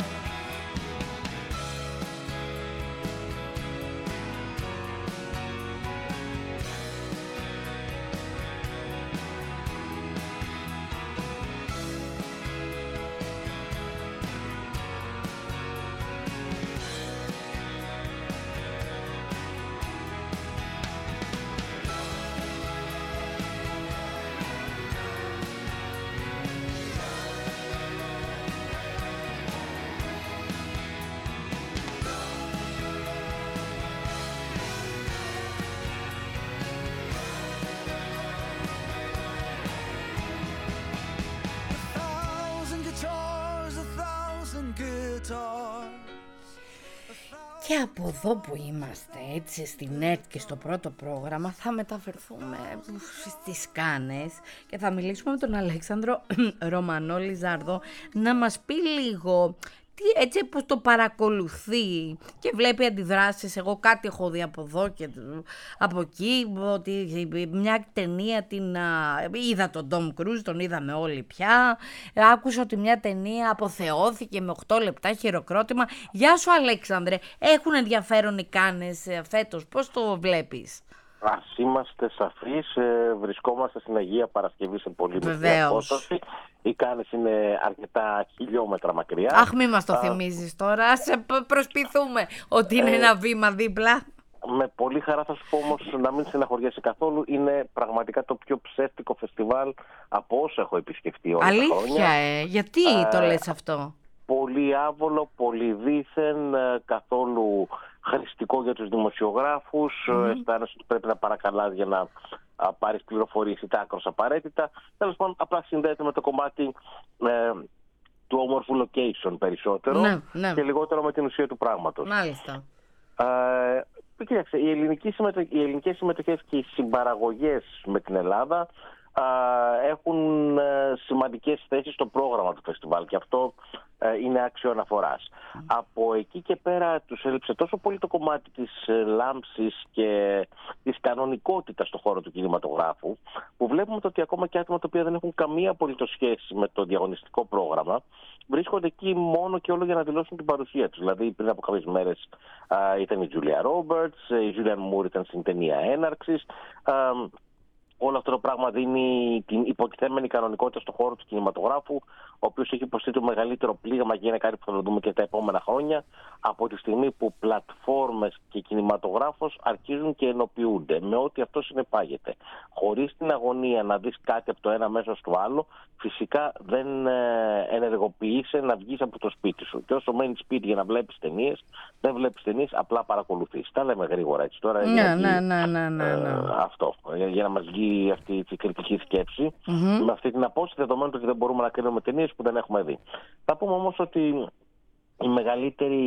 Και από εδώ που είμαστε, έτσι στην ΕΡΤ και στο πρώτο πρόγραμμα, θα μεταφερθούμε στις Κάνες και θα μιλήσουμε με τον Αλέξανδρο Ρωμανό Λιζάρδο να μας πει λίγο τι, έτσι πως το παρακολουθεί και βλέπει αντιδράσεις. Εγώ κάτι έχω δει από εδώ και από εκεί, ότι μια ταινία την είδα τον Ντομ Κρούζ, τον είδαμε όλοι πια. Άκουσα ότι μια ταινία αποθεώθηκε με οκτώ λεπτά χειροκρότημα. Γεια σου Αλέξανδρε, έχουν ενδιαφέρον οι Κάνες φέτος, πώς το βλέπεις? Ας είμαστε σαφείς, βρισκόμαστε στην Αγία Παρασκευή σε πολύ μικρή απόσταση. Οι Κάνες είναι αρκετά χιλιόμετρα μακριά. Αχ, μη μας το Α... θυμίζεις τώρα, ας προσποιηθούμε ότι είναι ε... ένα βήμα δίπλα. Με πολύ χαρά θα σου πω όμως να μην συναχωριέσαι καθόλου. Είναι πραγματικά το πιο ψεύτικο φεστιβάλ από όσο έχω επισκεφτεί όλα Αλήθεια, τα χρόνια. ε, γιατί ε... το λες αυτό? Πολύ άβολο, πολύ δίθεν, καθόλου χρηστικό για τους δημοσιογράφους. Mm. Αισθάνεσαι ότι πρέπει να παρακαλάς για να α, πάρεις πληροφορίες ή τα άκρως απαραίτητα. Τέλος πάντων, απλά συνδέεται με το κομμάτι ε, του όμορφου location περισσότερο ναι, ναι. και λιγότερο με την ουσία του πράγματος. Μάλιστα. Ε, κοίταξε, οι, ελληνικές συμμετο... οι ελληνικές συμμετοχές και οι συμπαραγωγές με την Ελλάδα α, έχουν ε, σημαντικές θέσεις στο πρόγραμμα του φεστιβάλ και αυτό ε, είναι άξιο αναφοράς. Mm. Από εκεί και πέρα τους έλειψε τόσο πολύ το κομμάτι της ε, λάμψης και της κανονικότητας στον χώρο του κινηματογράφου, που βλέπουμε ότι ακόμα και άτομα τα οποία δεν έχουν καμία απολύτως σχέση με το διαγωνιστικό πρόγραμμα βρίσκονται εκεί μόνο και όλο για να δηλώσουν την παρουσία τους. Δηλαδή πριν από κάποιες μέρες α, ήταν η Julia Roberts, η Julianne Moore ήταν στην ταινία έναρξης. Α, όλο αυτό το πράγμα δίνει την υποτιθέμενη κανονικότητα στον χώρο του κινηματογράφου, ο οποίος έχει υποστεί το μεγαλύτερο πλήγμα και είναι κάτι που θα το δούμε και τα επόμενα χρόνια, από τη στιγμή που πλατφόρμες και κινηματογράφος αρχίζουν και ενοποιούνται με ό,τι αυτό συνεπάγεται. Χωρίς την αγωνία να δεις κάτι από το ένα μέσο στο άλλο, φυσικά δεν ενεργοποιείσαι να βγεις από το σπίτι σου. Και όσο μένεις σπίτι για να βλέπεις ταινίες, δεν βλέπεις ταινίες, απλά παρακολουθείς. Τα λέμε γρήγορα έτσι τώρα. Ναι, ναι, ναι, ναι, ναι, ναι. Ε, αυτό, για να μας βγει αυτή η κριτική σκέψη, mm-hmm. με αυτή την απόσταση, δεδομένου ότι δεν μπορούμε να κρίνουμε ταινίες που δεν έχουμε δει. Θα πούμε όμως ότι η μεγαλύτερη,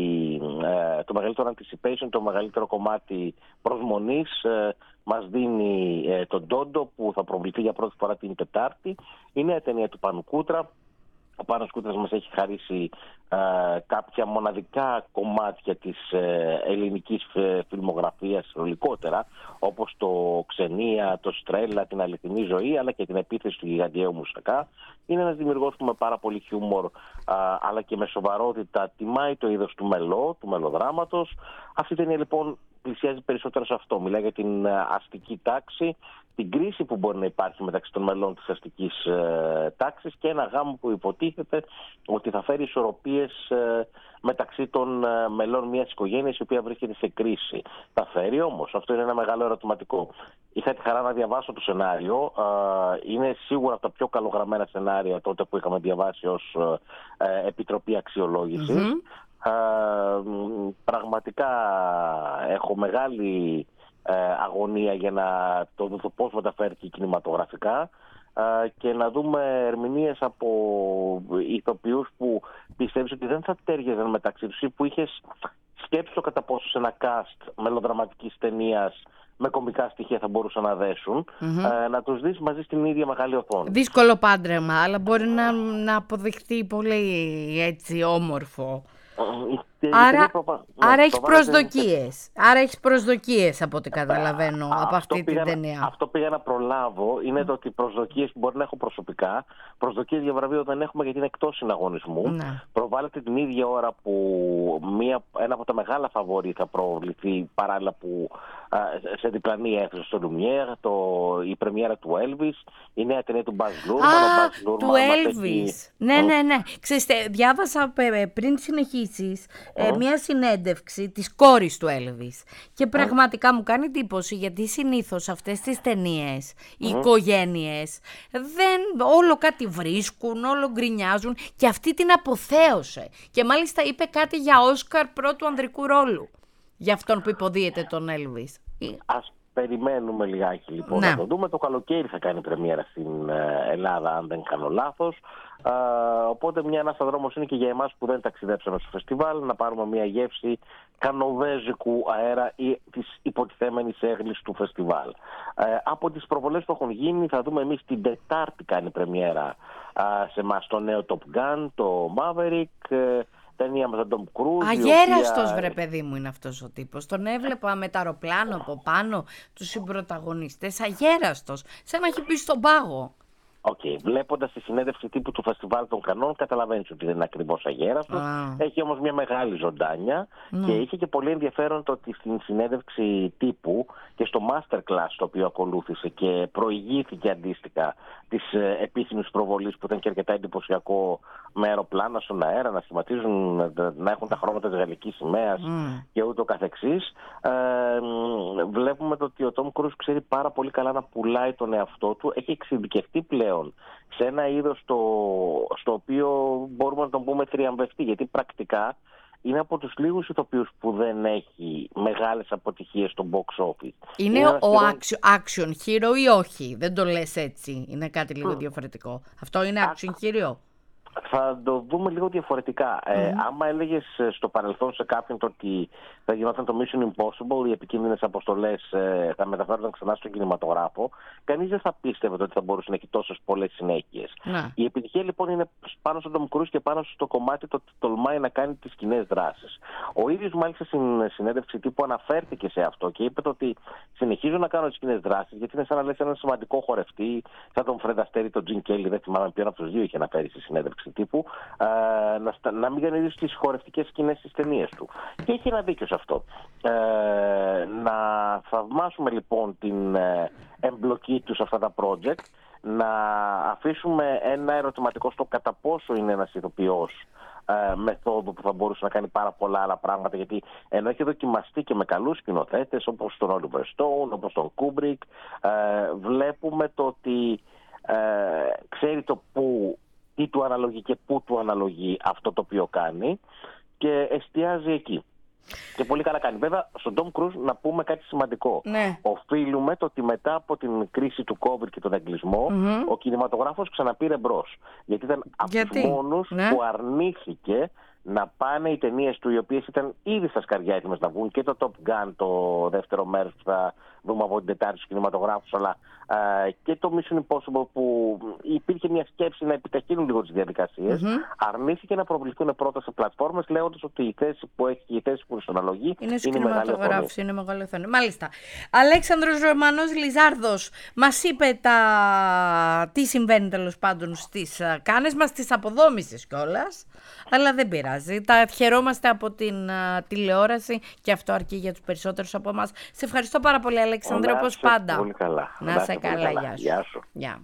ε, το μεγαλύτερο anticipation, το μεγαλύτερο κομμάτι προσμονής ε, μας δίνει ε, τον Ντόντο, που θα προβληθεί για πρώτη φορά την Τετάρτη. Η νέα ταινία του Πάνου Κούτρα. Ο Πάνος Κούτρας μας έχει χαρίσει ε, κάποια μοναδικά κομμάτια της ε, ελληνικής ε, φιλμογραφίας ολικότερα, όπως το Ξενία, το Στρέλα, την Αληθινή Ζωή, αλλά και την Επίθεση του Γιγαντιαίου Μουσακά. Είναι ένας δημιουργός που με πάρα πολύ χιούμορ, ε, αλλά και με σοβαρότητα τιμάει το είδος του μελό, του μελοδράματος. Αυτή η ταινία λοιπόν πλησιάζει περισσότερο σε αυτό. Μιλάει για την αστική τάξη, την κρίση που μπορεί να υπάρχει μεταξύ των μελών της αστικής ε, τάξης και ένα γάμο που υποτίθεται ότι θα φέρει ισορροπίες ε, μεταξύ των ε, μελών μιας οικογένειας η οποία βρίσκεται σε κρίση. Θα φέρει όμως, αυτό είναι ένα μεγάλο ερωτηματικό. Είχα τη χαρά να διαβάσω το σενάριο. Ε, είναι σίγουρα από τα πιο καλογραμμένα σενάρια τότε που είχαμε διαβάσει ως ε, Επιτροπή Αξιολόγησης. Mm-hmm. Ε, πραγματικά έχω μεγάλη ε, αγωνία για να το δω το πώς μεταφέρει κινηματογραφικά ε, και να δούμε ερμηνείες από ηθοποιούς που πιστεύεις ότι δεν θα τέριαζαν μεταξύ τους ή που είχες σκέψει το κατά πόσο σε ένα cast μελοδραματικής ταινίας με κομικά στοιχεία θα μπορούσαν να δέσουν, mm-hmm. ε, να τους δεις μαζί στην ίδια μεγάλη οθόνη. Δύσκολο πάντρεμα, αλλά μπορεί να, να αποδειχθεί πολύ έτσι όμορφο. Άρα, άρα έχεις προσδοκίες. Άρα έχεις προσδοκίες από ό,τι καταλαβαίνω α, από αυτή την ταινία. Αυτό πήγα να προλάβω. Είναι mm. το ότι προσδοκίες που μπορεί να έχω προσωπικά, προσδοκίες για βραβείο δεν έχουμε γιατί είναι εκτός συναγωνισμού. Mm. Προβάλλεται την ίδια ώρα που μία, ένα από τα μεγάλα φαβόρι θα προβληθεί παράλληλα που α, σε διπλανή αίθουσα στο Λουμιέρ, η πρεμιέρα του Elvis, η νέα ταινία του Μπαζ Λούρμαν. Α, του Elvis. Έχει... Ναι, ναι, ναι. Ξέρετε, διάβασα πριν συνεχίσεις Ε, μια συνέντευξη της κόρης του Έλβις και πραγματικά μου κάνει εντύπωση γιατί συνήθως αυτές τις ταινίες οι οικογένειες δεν, όλο κάτι βρίσκουν, όλο γκρινιάζουν και αυτή την αποθέωσε και μάλιστα είπε κάτι για Όσκαρ πρώτου ανδρικού ρόλου για αυτόν που υποδίεται τον Έλβις. Ας περιμένουμε λιγάκι λοιπόν να, να το δούμε. Το καλοκαίρι θα κάνει πρεμιέρα στην Ελλάδα αν δεν κάνω λάθος. Uh, οπότε μια ανάσταδρόμος είναι και για εμάς που δεν ταξιδέψαμε στο φεστιβάλ να πάρουμε μια γεύση κανοβέζικου αέρα ή της υποτιθέμενης έγλης του φεστιβάλ. Uh, από τις προβολές που έχουν γίνει θα δούμε εμείς την Τετάρτη κάνει πρεμιέρα uh, σε εμάς το νέο Top Gun, το Maverick, uh, ταινία με τον Tom Cruise. Αγέραστος οποία... βρε παιδί μου είναι αυτός ο τύπος. Τον έβλεπα με τα αεροπλάνο από πάνω, τους συμπροταγωνιστές. Αγέραστος, σαν να έχει πει στον πάγο. Οκ, okay. Βλέποντας τη συνέντευξη τύπου του Φεστιβάλ των Κανών, καταλαβαίνεις ότι δεν είναι ακριβώς αγέραστος. Ah. Έχει όμως μια μεγάλη ζωντάνια mm. και είχε και πολύ ενδιαφέρον το ότι στην συνέντευξη τύπου και στο masterclass το οποίο ακολούθησε και προηγήθηκε αντίστοιχα της ε, επίσημης προβολής που ήταν και αρκετά εντυπωσιακό με αεροπλάνα στον αέρα να σχηματίζουν, να έχουν τα χρώματα της γαλλικής σημαίας mm. και ούτω καθεξής. Ε, βλέπουμε το ότι ο Τόμ Κρούζ ξέρει πάρα πολύ καλά να πουλάει τον εαυτό του, έχει εξειδικευτεί πλέον σε ένα είδος στο, στο οποίο μπορούμε να τον πούμε θριαμβευτή, γιατί πρακτικά είναι από τους λίγους ηθοποιούς που δεν έχει μεγάλες αποτυχίες στο box office. Είναι, είναι ο σχεδόν... action, action hero ή όχι? Δεν το λες έτσι, είναι κάτι λίγο mm. διαφορετικό. Αυτό είναι action hero? Θα το δούμε λίγο διαφορετικά. Mm. Ε, άμα έλεγες στο παρελθόν σε κάποιον το ότι θα γινόταν το Mission Impossible, οι επικίνδυνες αποστολές ε, θα μεταφέρονταν ξανά στον κινηματογράφο, κανείς δεν θα πίστευε ότι θα μπορούσε να έχει τόσες πολλές συνέχειες. Mm. Η επιτυχία λοιπόν είναι πάνω στον Tom Cruise και πάνω στο κομμάτι το ότι τολμάει να κάνει τις κοινές δράσεις. Ο ίδιος μάλιστα στην συνέντευξη τύπου αναφέρθηκε σε αυτό και είπε ότι συνεχίζω να κάνω τις κοινές δράσεις γιατί είναι σαν να λες έναν σημαντικό χορευτή, σαν τον Fred Astaire, τον Gene Kelly, δεν θυμάμαι ποιον από τους δύο είχε αναφέρει στη συνέντευξη τύπου ε, να, να μην κάνει τις χορευτικές σκηνές στις ταινίες του. Και έχει ένα δίκιο σε αυτό. Ε, να θαυμάσουμε λοιπόν την ε, εμπλοκή του σε αυτά τα project, να αφήσουμε ένα ερωτηματικό στο κατά πόσο είναι ένας ηθοποιός ε, μεθόδου που θα μπορούσε να κάνει πάρα πολλά άλλα πράγματα, γιατί ενώ έχει δοκιμαστεί και με καλούς σκηνοθέτες όπως τον Oliver Stone, όπως τον Kubrick, ε, βλέπουμε το ότι ε, ξέρει το που, τι του αναλογεί και πού του αναλογεί αυτό το οποίο κάνει και εστιάζει εκεί. Και πολύ καλά κάνει. Βέβαια, στον Tom Cruise να πούμε κάτι σημαντικό. Ναι. Οφείλουμε το ότι μετά από την κρίση του COVID και τον εγκλισμό, mm-hmm. ο κινηματογράφος ξαναπήρε μπρος. Γιατί ήταν από τους μόνους ναι. που αρνήθηκε να πάνε οι ταινίες του, οι οποίες ήταν ήδη στα σκαριά έτοιμες να βγουν, και το Top Gun, το δεύτερο μέρος που θα δούμε από την Τετάρτη στους κινηματογράφους, αλλά ε, και το Mission Impossible, που υπήρχε μια σκέψη να επιταχύνουν λίγο τις διαδικασίες, mm-hmm. αρνήθηκε να προβληθούν πρώτα σε πλατφόρμες, λέγοντας ότι η θέση που έχει, η θέση που είναι στον αναλογή είναι, είναι μεγάλη οθόνη. Είναι μεγάλη οθόνη. Μάλιστα. Αλέξανδρος Ρωμανός Λιζάρδος μας είπε τα... τι συμβαίνει τέλος πάντων στις κάνες μας, τις αποδόμησης κιόλας, αλλά δεν πειράζει. Τα χαιρόμαστε από την uh, τηλεόραση και αυτό αρκεί για τους περισσότερους από εμάς. Σε ευχαριστώ πάρα πολύ, Αλέξανδρε, όπως πάντα. Πολύ καλά. Να είσαι καλά. καλά. Γεια σου. Γεια σου. Γεια.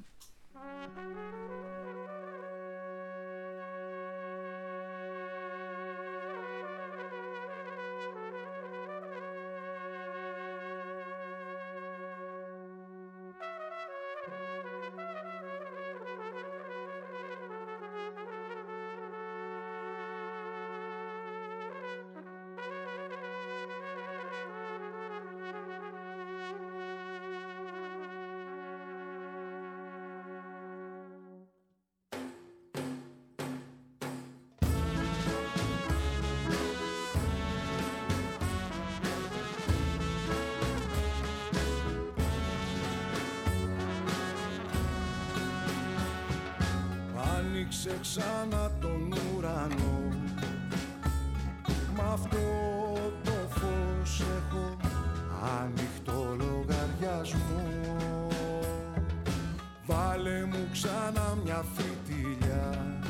Άνοιξε ξανά τον ουρανό, μ' αυτό το φως έχω ανοιχτό λογαριασμό. Βάλε μου ξανά μια φιτιλιά,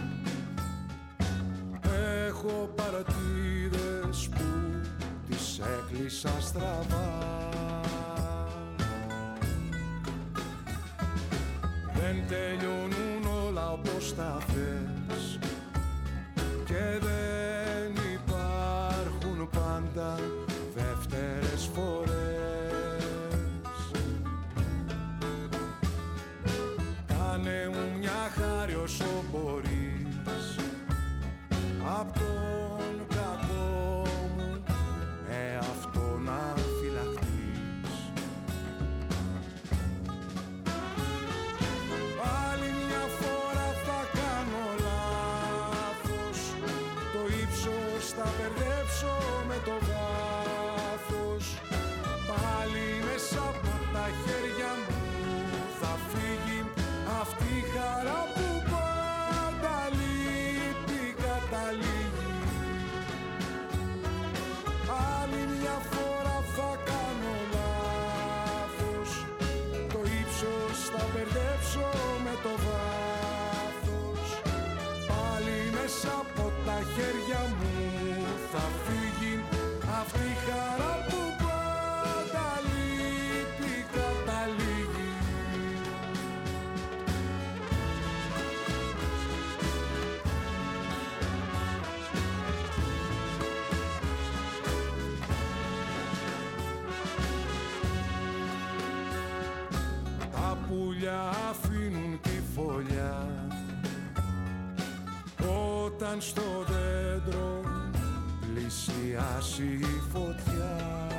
έχω παρατήρες που τις έκλεισα στραβά. Δεν τελειώνουν όλα όπως τα θες και δεν υπάρχουν πάντα δεύτερες φορές. Κάνε μου μια χάρη όσο μπορείς απ' τον κακό μου εαυτό να φυλαχτείς. Άλλη μια φορά θα κάνω λάθος, το ύψος θα μπερδέψω με το βάθος. Πάλι μέσα από τα χέρια μου θα φύγει αυτή η χαρά που πάντα λείπει, καταλήγει. Άλλη μια φορά θα κάνω λάθος, το ύψος θα μπερδέψω με το βάθος. Πάλι μέσα από τα χέρια μου θα φύγει αυτή η χαρά που πάντα λείπει, καταλήγει. Τα πουλιά αφήνουν τη φωλιά όταν στο δέντρο πλησιάσει η φωτιά.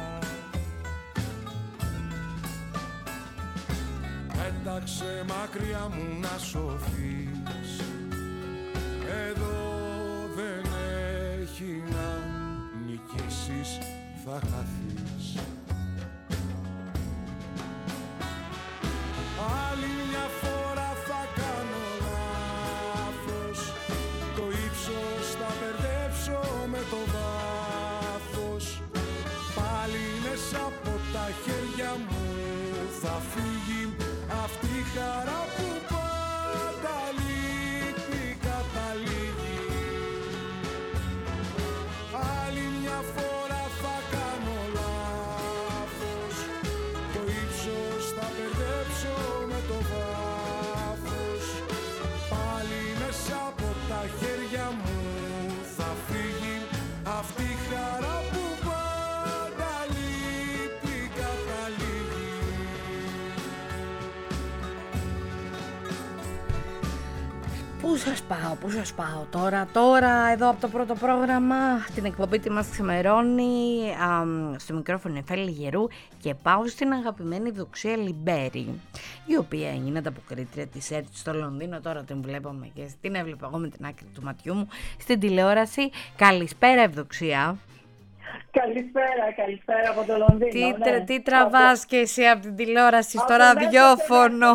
Πέταξε μακριά μου να σωθείς, εδώ δεν έχει να νικήσεις, θα χαθείς. Άλλη μια φορά θα κάνω λάθος, το ύψος θα μπερδέψω με το βάθος. Πάλι μέσα από τα χέρια μου θα φύγει αυτή η χαρά που πάντα λείπει, καταλήγει. Πού σας πάω, πού σας πάω τώρα, τώρα εδώ από το πρώτο πρόγραμμα, την εκπομπή τι μας ξημερώνει, α, στο μικρόφωνο Εφέλη Γερού και πάω στην αγαπημένη Ευδοξία Λιμπέρη, η οποία είναι ανταποκρίτρια της ΕΡΤ στο Λονδίνο, τώρα την βλέπαμε και την έβλεπα εγώ με την άκρη του ματιού μου στην τηλεόραση. Καλησπέρα Ευδοξία. Καλησπέρα, καλησπέρα από το Λονδίνο. Τι, ναι. τρα, τι τραβάς και εσύ από την τηλεόραση στο ραδιόφωνο.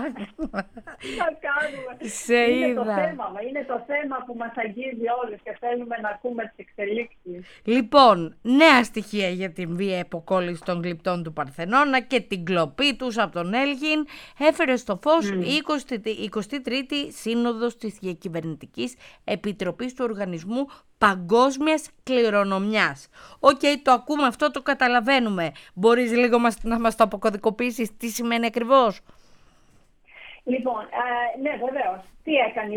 Τι να κάνουμε. Σε είναι είδα. Το θέμα, είναι το θέμα που μας αγγίζει όλους και θέλουμε να ακούμε τις εξελίξεις. Λοιπόν, νέα στοιχεία για την βία υποκόλληση των γλυπτών του Παρθενώνα και την κλοπή τους από τον Έλγιν έφερε στο φως mm. η εικοστή τρίτη Σύνοδος της Διακυβερνητικής Επιτροπής του Οργανισμού Παγκόσμιας Κληρονομιάς. Οκ, okay, το ακούμε αυτό, το καταλαβαίνουμε. Μπορείς λίγο μας, να μας το αποκωδικοποιήσεις τι σημαίνει ακριβώς? Λοιπόν, ε, ναι, βεβαίως. Τι έκανε,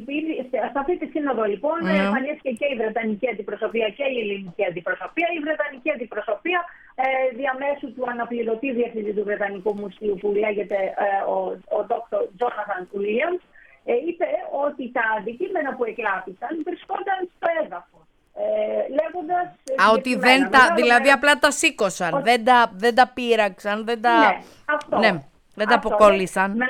σε αυτή τη σύνοδο λοιπόν mm. εμφανίστηκε και η Βρετανική Αντιπροσωπεία και η Ελληνική Αντιπροσωπεία. Η Βρετανική Αντιπροσωπεία ε, διαμέσου του αναπληρωτή διευθυντή του Βρετανικού Μουσείου που λέγεται ε, ο, ο Δόκτωρ Τζόναθαν Williams, ε, είπε ότι τα αντικείμενα που εκλάπησαν βρισκόταν στο έδαφος. Ε, λέγοντας, Α, ότι δεν τα, δηλαδή με... απλά τα σήκωσαν, ότι... δεν, τα, δεν τα πείραξαν, δεν τα, ναι, αυτό, ναι, δεν τα αυτό, αποκόλλησαν. Με...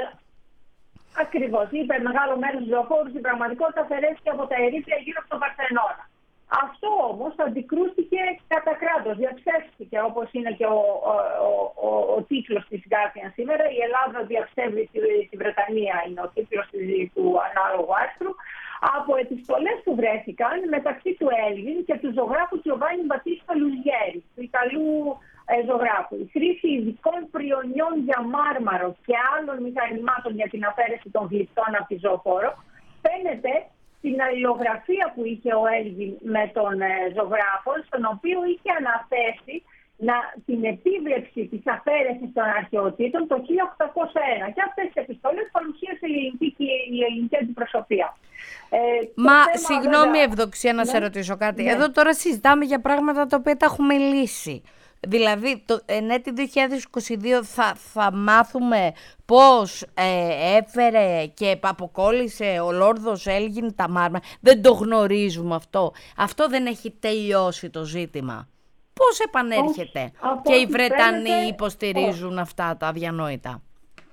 Ακριβώς, είπε μεγάλο μέρος του ζωοφόρου στην πραγματικότητα αφαιρέθηκε από τα ερείπια γύρω από τον Παρθενώνα. Αυτό όμως αντικρούστηκε κατά κράτος, διαψεύστηκε, όπως είναι και ο, ο, ο, ο, ο τίτλος της Guardian σήμερα. Η Ελλάδα διαψεύδει τη, τη Βρετανία, είναι ο τίτλος του ανάλογου άρθρου, από επιστολές που βρέθηκαν μεταξύ του Έλγιν και του ζωγράφου Τζοβάνι Μπατίστα Λουζιέρη, του Ιταλού ε, ζωγράφου. Η χρήση ειδικών πριονιών για μάρμαρο και άλλων μηχανημάτων για την αφαίρεση των γλυπτών από τη ζωοφόρο φαίνεται στην αλληλογραφία που είχε ο Έλγιν με τον ε, ζωγράφο, στον οποίο είχε αναθέσει να, την επίβλεψη της αφαίρεσης των αρχαιοτήτων το χίλια οκτακόσια ένα. Και αυτές τις επιστολές παρουσίασε η ελληνική, η ελληνική αντιπροσωπεία. Ε, Μα συγγνώμη βέβαια... Ευδοξία να ναι, σε ρωτήσω κάτι. Ναι. Εδώ τώρα συζητάμε για πράγματα τα οποία τα έχουμε λύσει. Δηλαδή το εν έτη δύο χιλιάδες είκοσι δύο θα, θα μάθουμε πώς ε, έφερε και αποκόλλησε ο Λόρδος Έλγιν τα μάρμαρα. Δεν το γνωρίζουμε αυτό. Αυτό δεν έχει τελειώσει το ζήτημα. Πώς επανέρχεται oh, και οι Βρετανοί φαίνεται... υποστηρίζουν oh. αυτά τα αδιανόητα?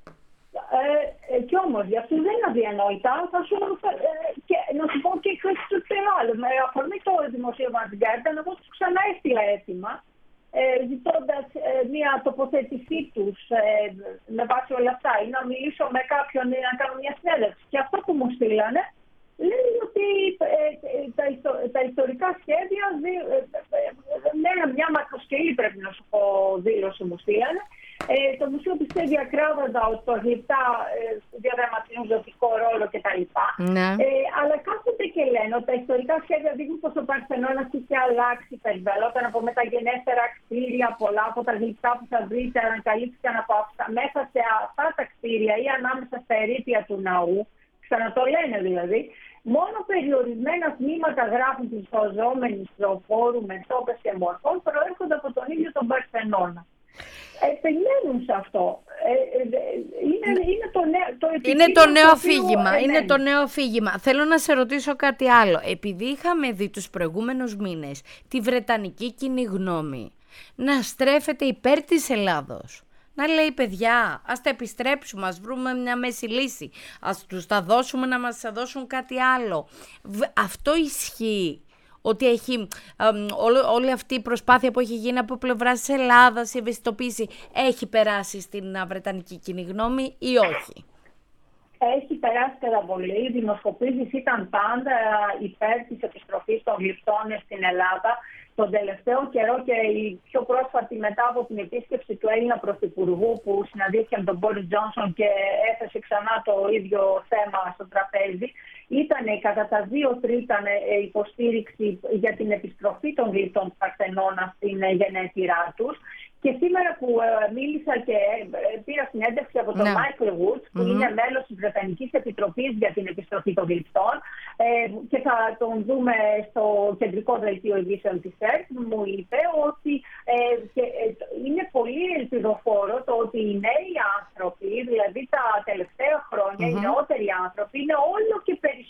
Ε, ε, κι όμως για αυτούς δεν είναι αδιανόητα. Θα σου, ε, και, να σου πω και κάτι άλλο. Με αφορμή το δημοσίευμα της Guardian, εγώ τους ξανά έστειλα αίτημα, Ε, ζητώντας ε, μια τοποθέτησή τους ε, με βάση όλα αυτά ή να μιλήσω με κάποιον ή να κάνω μια συνέντευξη. Και αυτό που μου στείλανε λέει ότι ε, ε, τα, ιστο, τα ιστορικά σχέδια, δι, ε, ε, ε, μια μακροσκελή πρέπει να σου πω δήλωση μου στείλανε. Ε, το μουσείο πιστεύει ακράδαντα ότι τα γλυπτά ε, διαδραματίζουν ζωτικό ρόλο κτλ. Ναι. Ε, αλλά κάθονται και λένε ότι τα ιστορικά σχέδια δείχνουν πως ο Παρθενώνας είχε αλλάξει, περιβαλλόταν από μεταγενέστερα κτίρια. Πολλά από τα γλυπτά που θα βρείτε ανακαλύφθηκαν από αυτά, μέσα σε αυτά τα κτίρια ή ανάμεσα στα ερείπια του ναού. Ξανατό λένε δηλαδή. Μόνο περιορισμένα τμήματα γράφουν τη σωζόμενη ζωοφόρου με τόπες και μορφών προέρχονται από τον ίδιο τον Παρθενώνα. Επενμένουν σε αυτό. Ε, είναι, είναι το νέο, το είναι το νέο αφήγημα. Είναι το νέο αφήγημα. Θέλω να σε ρωτήσω κάτι άλλο. Επειδή είχαμε δει τους προηγούμενους μήνες τη βρετανική κοινή γνώμη να στρέφεται υπέρ της Ελλάδος, να λέει παιδιά, ας τα επιστρέψουμε, ας βρούμε μια μέση λύση, ας τους τα δώσουμε να μας δώσουν κάτι άλλο. Αυτό ισχύει? Ότι έχει όλη, όλη αυτή η προσπάθεια που έχει γίνει από πλευράς της Ελλάδας, η ευαισθητοποίηση, έχει περάσει στην βρετανική κοινή γνώμη ή όχι? Έχει περάσει κατά πολύ. Οι δημοσκοπήσεις ήταν πάντα υπέρ της επιστροφής των γλυπτών στην Ελλάδα. Τον τελευταίο καιρό και η πιο πρόσφατη μετά από την επίσκεψη του Έλληνα Πρωθυπουργού που συναντήθηκε με τον Μπόρις Τζόνσον και έθεσε ξανά το ίδιο θέμα στο τραπέζι, ήταν κατά τα δύο τρίτα υποστήριξη για την επιστροφή των γλυπτών του Παρθενώνα στην γενέτειρά τους. Και σήμερα που ε, μίλησα και ε, πήρα συνέντευξη από τον ναι. Michael Woods, που mm-hmm. είναι μέλος της Βρετανικής Επιτροπής για την επιστροφή των γλυπτών, ε, και θα τον δούμε στο κεντρικό δελτίο ειδήσεων της ΕΡΤ, μου είπε ότι ε, και, ε, είναι πολύ ελπιδοφόρο το ότι οι νέοι άνθρωποι, δηλαδή τα τελευταία χρόνια, mm-hmm. οι νεότεροι άνθρωποι, είναι όλο και περισσότερο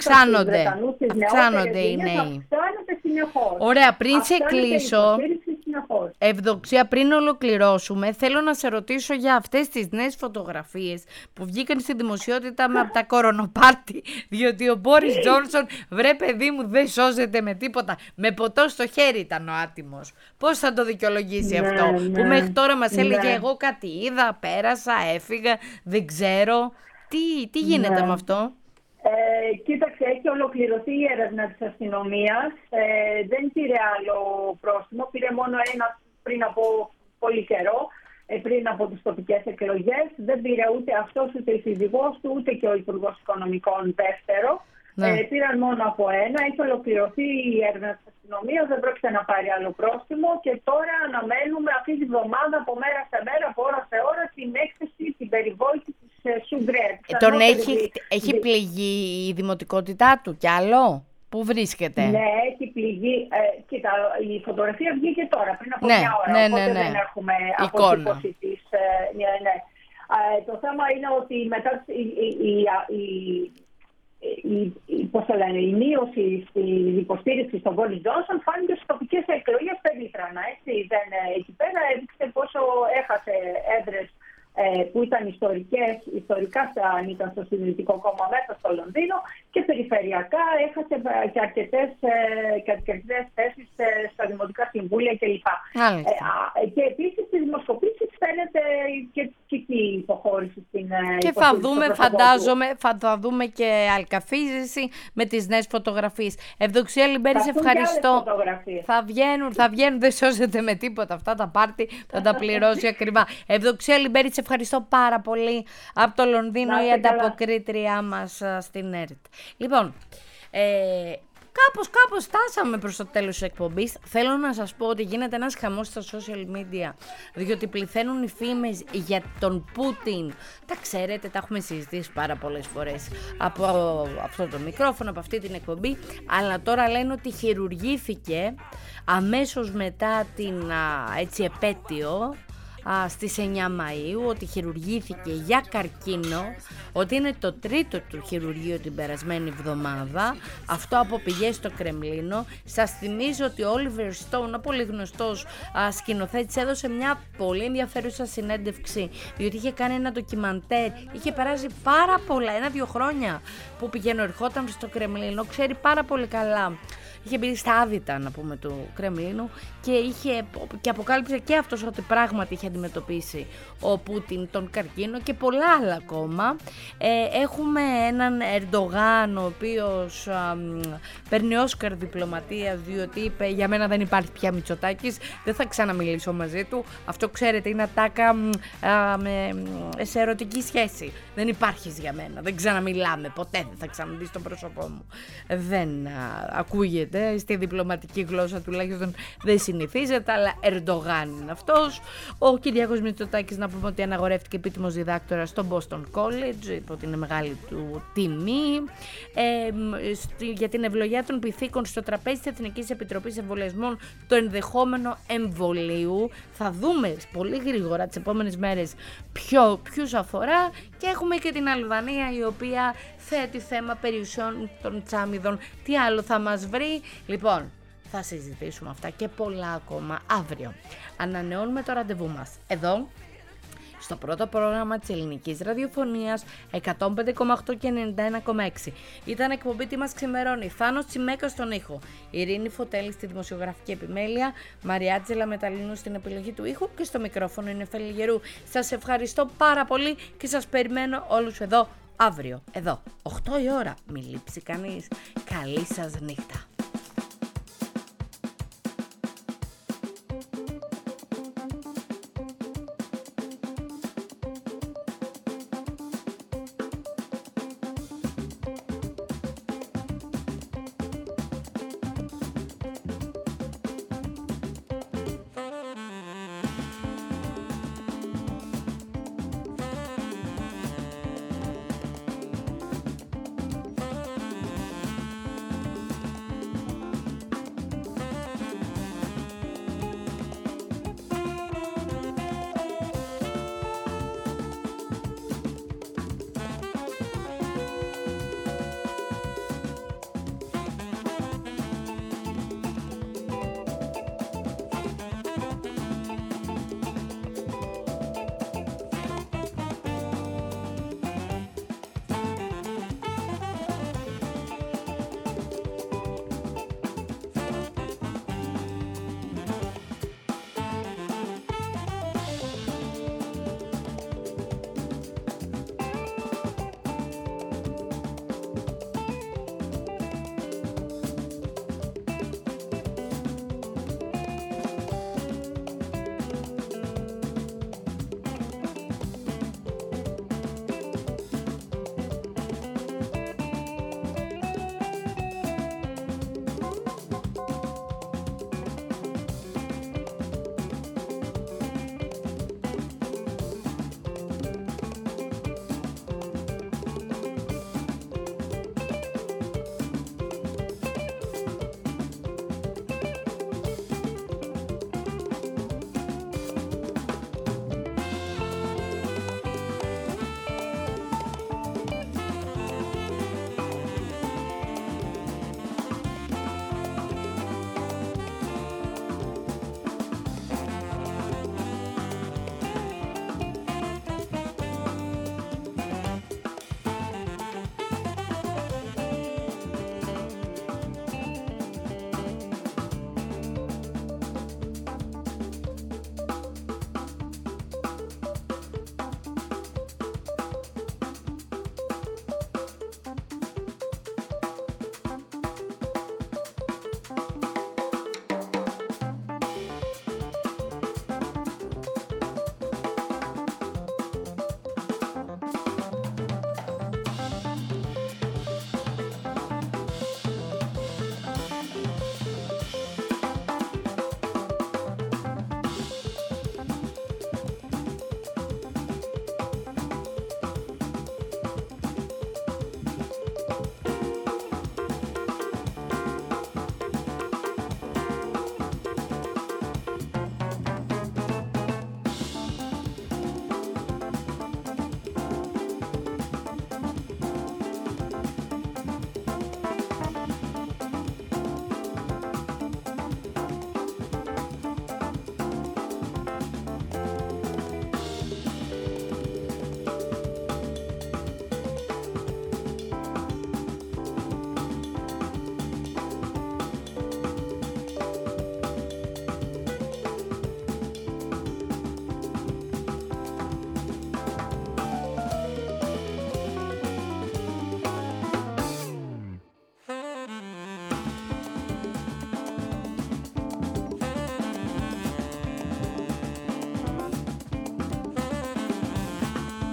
αυξάνονται, αυξάνονται οι νέοι. Αυξάνονται συνεχώς. Ωραία, πριν αυξάνονται σε κλείσω, συνεχώς. Ευδοξία, πριν ολοκληρώσουμε, θέλω να σε ρωτήσω για αυτές τις νέες φωτογραφίες που βγήκαν στη δημοσιότητα με από τα κορονοπάρτι, διότι ο Μπόρις Τζόνσον, βρε παιδί μου, δεν σώζεται με τίποτα. Με ποτό στο χέρι ήταν ο άτιμος. Πώς θα το δικαιολογήσει ναι, αυτό, ναι, που μέχρι τώρα μας έλεγε ναι. εγώ κάτι είδα, πέρασα, έφυγα, δεν ξέρω. Τι, τι γίνεται ναι. με αυτό? Ε, κοίταξε, έχει ολοκληρωθεί η έρευνα της αστυνομίας. Ε, δεν πήρε άλλο πρόστιμο, πήρε μόνο ένα πριν από πολύ καιρό, ε, πριν από τις τοπικές εκλογές. Δεν πήρε ούτε αυτός, ούτε η σύζυγός του, ούτε και ο Υπουργός Οικονομικών δεύτερο. Ναι. Ε, πήραν μόνο από ένα. Έχει ολοκληρωθεί η έρευνα της αστυνομίας, δεν πρόκειται να πάρει άλλο πρόστιμο και τώρα αναμένουμε αυτή τη βδομάδα από μέρα σε μέρα, από ώρα σε ώρα, την έκθεση, την περιβόητη της Σουγκρέτ. Ε, τον έχει, έχει πληγεί η δημοτικότητά του κι άλλο? Πού βρίσκεται? Ναι, έχει πληγεί. Ε, κοίτα, η φωτογραφία βγήκε τώρα, πριν από ναι, μια ώρα, ναι, οπότε ναι, ναι. δεν έχουμε εικόνα. αποτύπωση της. Ε, ναι, ναι. Ε, το θέμα είναι ότι μετά η, η, η, η Η, η, πώς το λένε, η μείωση στην υποστήριξη στον Μπόρις Τζόνσον φάνηκε στις τοπικές εκλογές περίτρανα. Έτσι, δεν, εκεί πέρα έδειξε πόσο έχασε έδρες ε, που ήταν ιστορικές, ιστορικά αν ήταν στο Συντηρητικό Κόμμα μέσα στο Λονδίνο και περιφερειακά έχασε και αρκετές, ε, και αρκετές θέσεις ε, στα δημοτικά συμβούλια κλπ. Ε, και επίσης στις δημοσκοπήσεις φαίνεται και, και εκεί η υποχώρηση στην και θα δούμε, φαντάζομαι, θα, θα δούμε και αλκαφίζηση με τις νέες φωτογραφίες. Ευδοξία Λιμπέρη, σε ευχαριστώ. Θα βγαίνουν, θα βγαίνουν, δεν σώζεται με τίποτα αυτά τα πάρτι, θα τα πληρώσει ακριβά. Ευδοξία Λιμπέρη, σε ευχαριστώ πάρα πολύ από το Λονδίνο, η ανταποκρίτριά μας στην ΕΡΤ. Λοιπόν, ε, Κάπως, κάπως στάσαμε προς το τέλος της εκπομπής. Θέλω να σας πω ότι γίνεται ένας χαμός στα social media, διότι πληθαίνουν οι φήμες για τον Πούτιν. Τα ξέρετε, τα έχουμε συζητήσει πάρα πολλές φορές από αυτό το μικρόφωνο, από αυτή την εκπομπή, αλλά τώρα λένε ότι χειρουργήθηκε αμέσως μετά την έτσι επέτειο, Α, στις εννιά Μαΐου, ότι χειρουργήθηκε για καρκίνο, ότι είναι το τρίτο του χειρουργείο την περασμένη εβδομάδα, αυτό από πηγές στο Κρεμλίνο. Σας θυμίζω ότι ο Oliver Stone, ο πολύ γνωστός α, σκηνοθέτης, έδωσε μια πολύ ενδιαφέρουσα συνέντευξη, διότι είχε κάνει ένα ντοκιμαντέρ, είχε περάσει πάρα πολλά, ένα-δύο χρόνια που πηγαίνω ερχόταν στο Κρεμλίνο, ξέρει πάρα πολύ καλά. Είχε μπει στα άδυτα, να πούμε, του Κρεμλίνου και, είχε, και αποκάλυψε και αυτός ότι πράγματι είχε αντιμετωπίσει ο Πούτιν τον καρκίνο και πολλά άλλα ακόμα. Ε, έχουμε έναν Ερντογάν ο οποίος α, παίρνει Όσκαρ διπλωματίας, διότι είπε για μένα δεν υπάρχει πια Μητσοτάκης, δεν θα ξαναμιλήσω μαζί του. Αυτό ξέρετε είναι ατάκα α, με, σε ερωτική σχέση. Δεν υπάρχεις για μένα, δεν ξαναμιλάμε, ποτέ δεν θα ξαναδείς το πρόσωπό μου. Δεν α, ακούγεται. Στη διπλωματική γλώσσα τουλάχιστον δεν συνηθίζεται, αλλά Ερντογάν είναι αυτός. Ο Κυριάκος Μητσοτάκης, να πούμε ότι αναγορεύτηκε επίτιμος διδάκτορας στο Boston College, υπό την μεγάλη του τιμή, ε, στη, για την ευλογία των πυθίκων στο τραπέζι της Εθνικής Επιτροπής Εμβολιασμών το ενδεχόμενο εμβολίου. Θα δούμε πολύ γρήγορα τις επόμενες μέρες ποιους αφορά και έχουμε και την Αλβανία, η οποία θέτει θέμα περιουσιών των Τσάμιδων. Τι άλλο θα μας βρει? Λοιπόν, θα συζητήσουμε αυτά και πολλά ακόμα αύριο. Ανανεώνουμε το ραντεβού μας εδώ, στο πρώτο πρόγραμμα της ελληνικής ραδιοφωνίας εκατόν πέντε κόμμα οκτώ και ενενήντα ένα κόμμα έξι. Ήταν εκπομπή Τι μας ξημερώνει. Θάνος Τσιμέκας στον ήχο, Ειρήνη Φωτέλη στη δημοσιογραφική επιμέλεια, Μαριάτζελα Μεταλλίνου στην επιλογή του ήχου και στο μικρόφωνο είναι Φέλη Γερού. Σας ευχαριστώ πάρα πολύ και σας περιμένω όλους εδώ αύριο, εδώ, οκτώ η ώρα. Μην λείψει κανείς. Καλή σας νύχτα.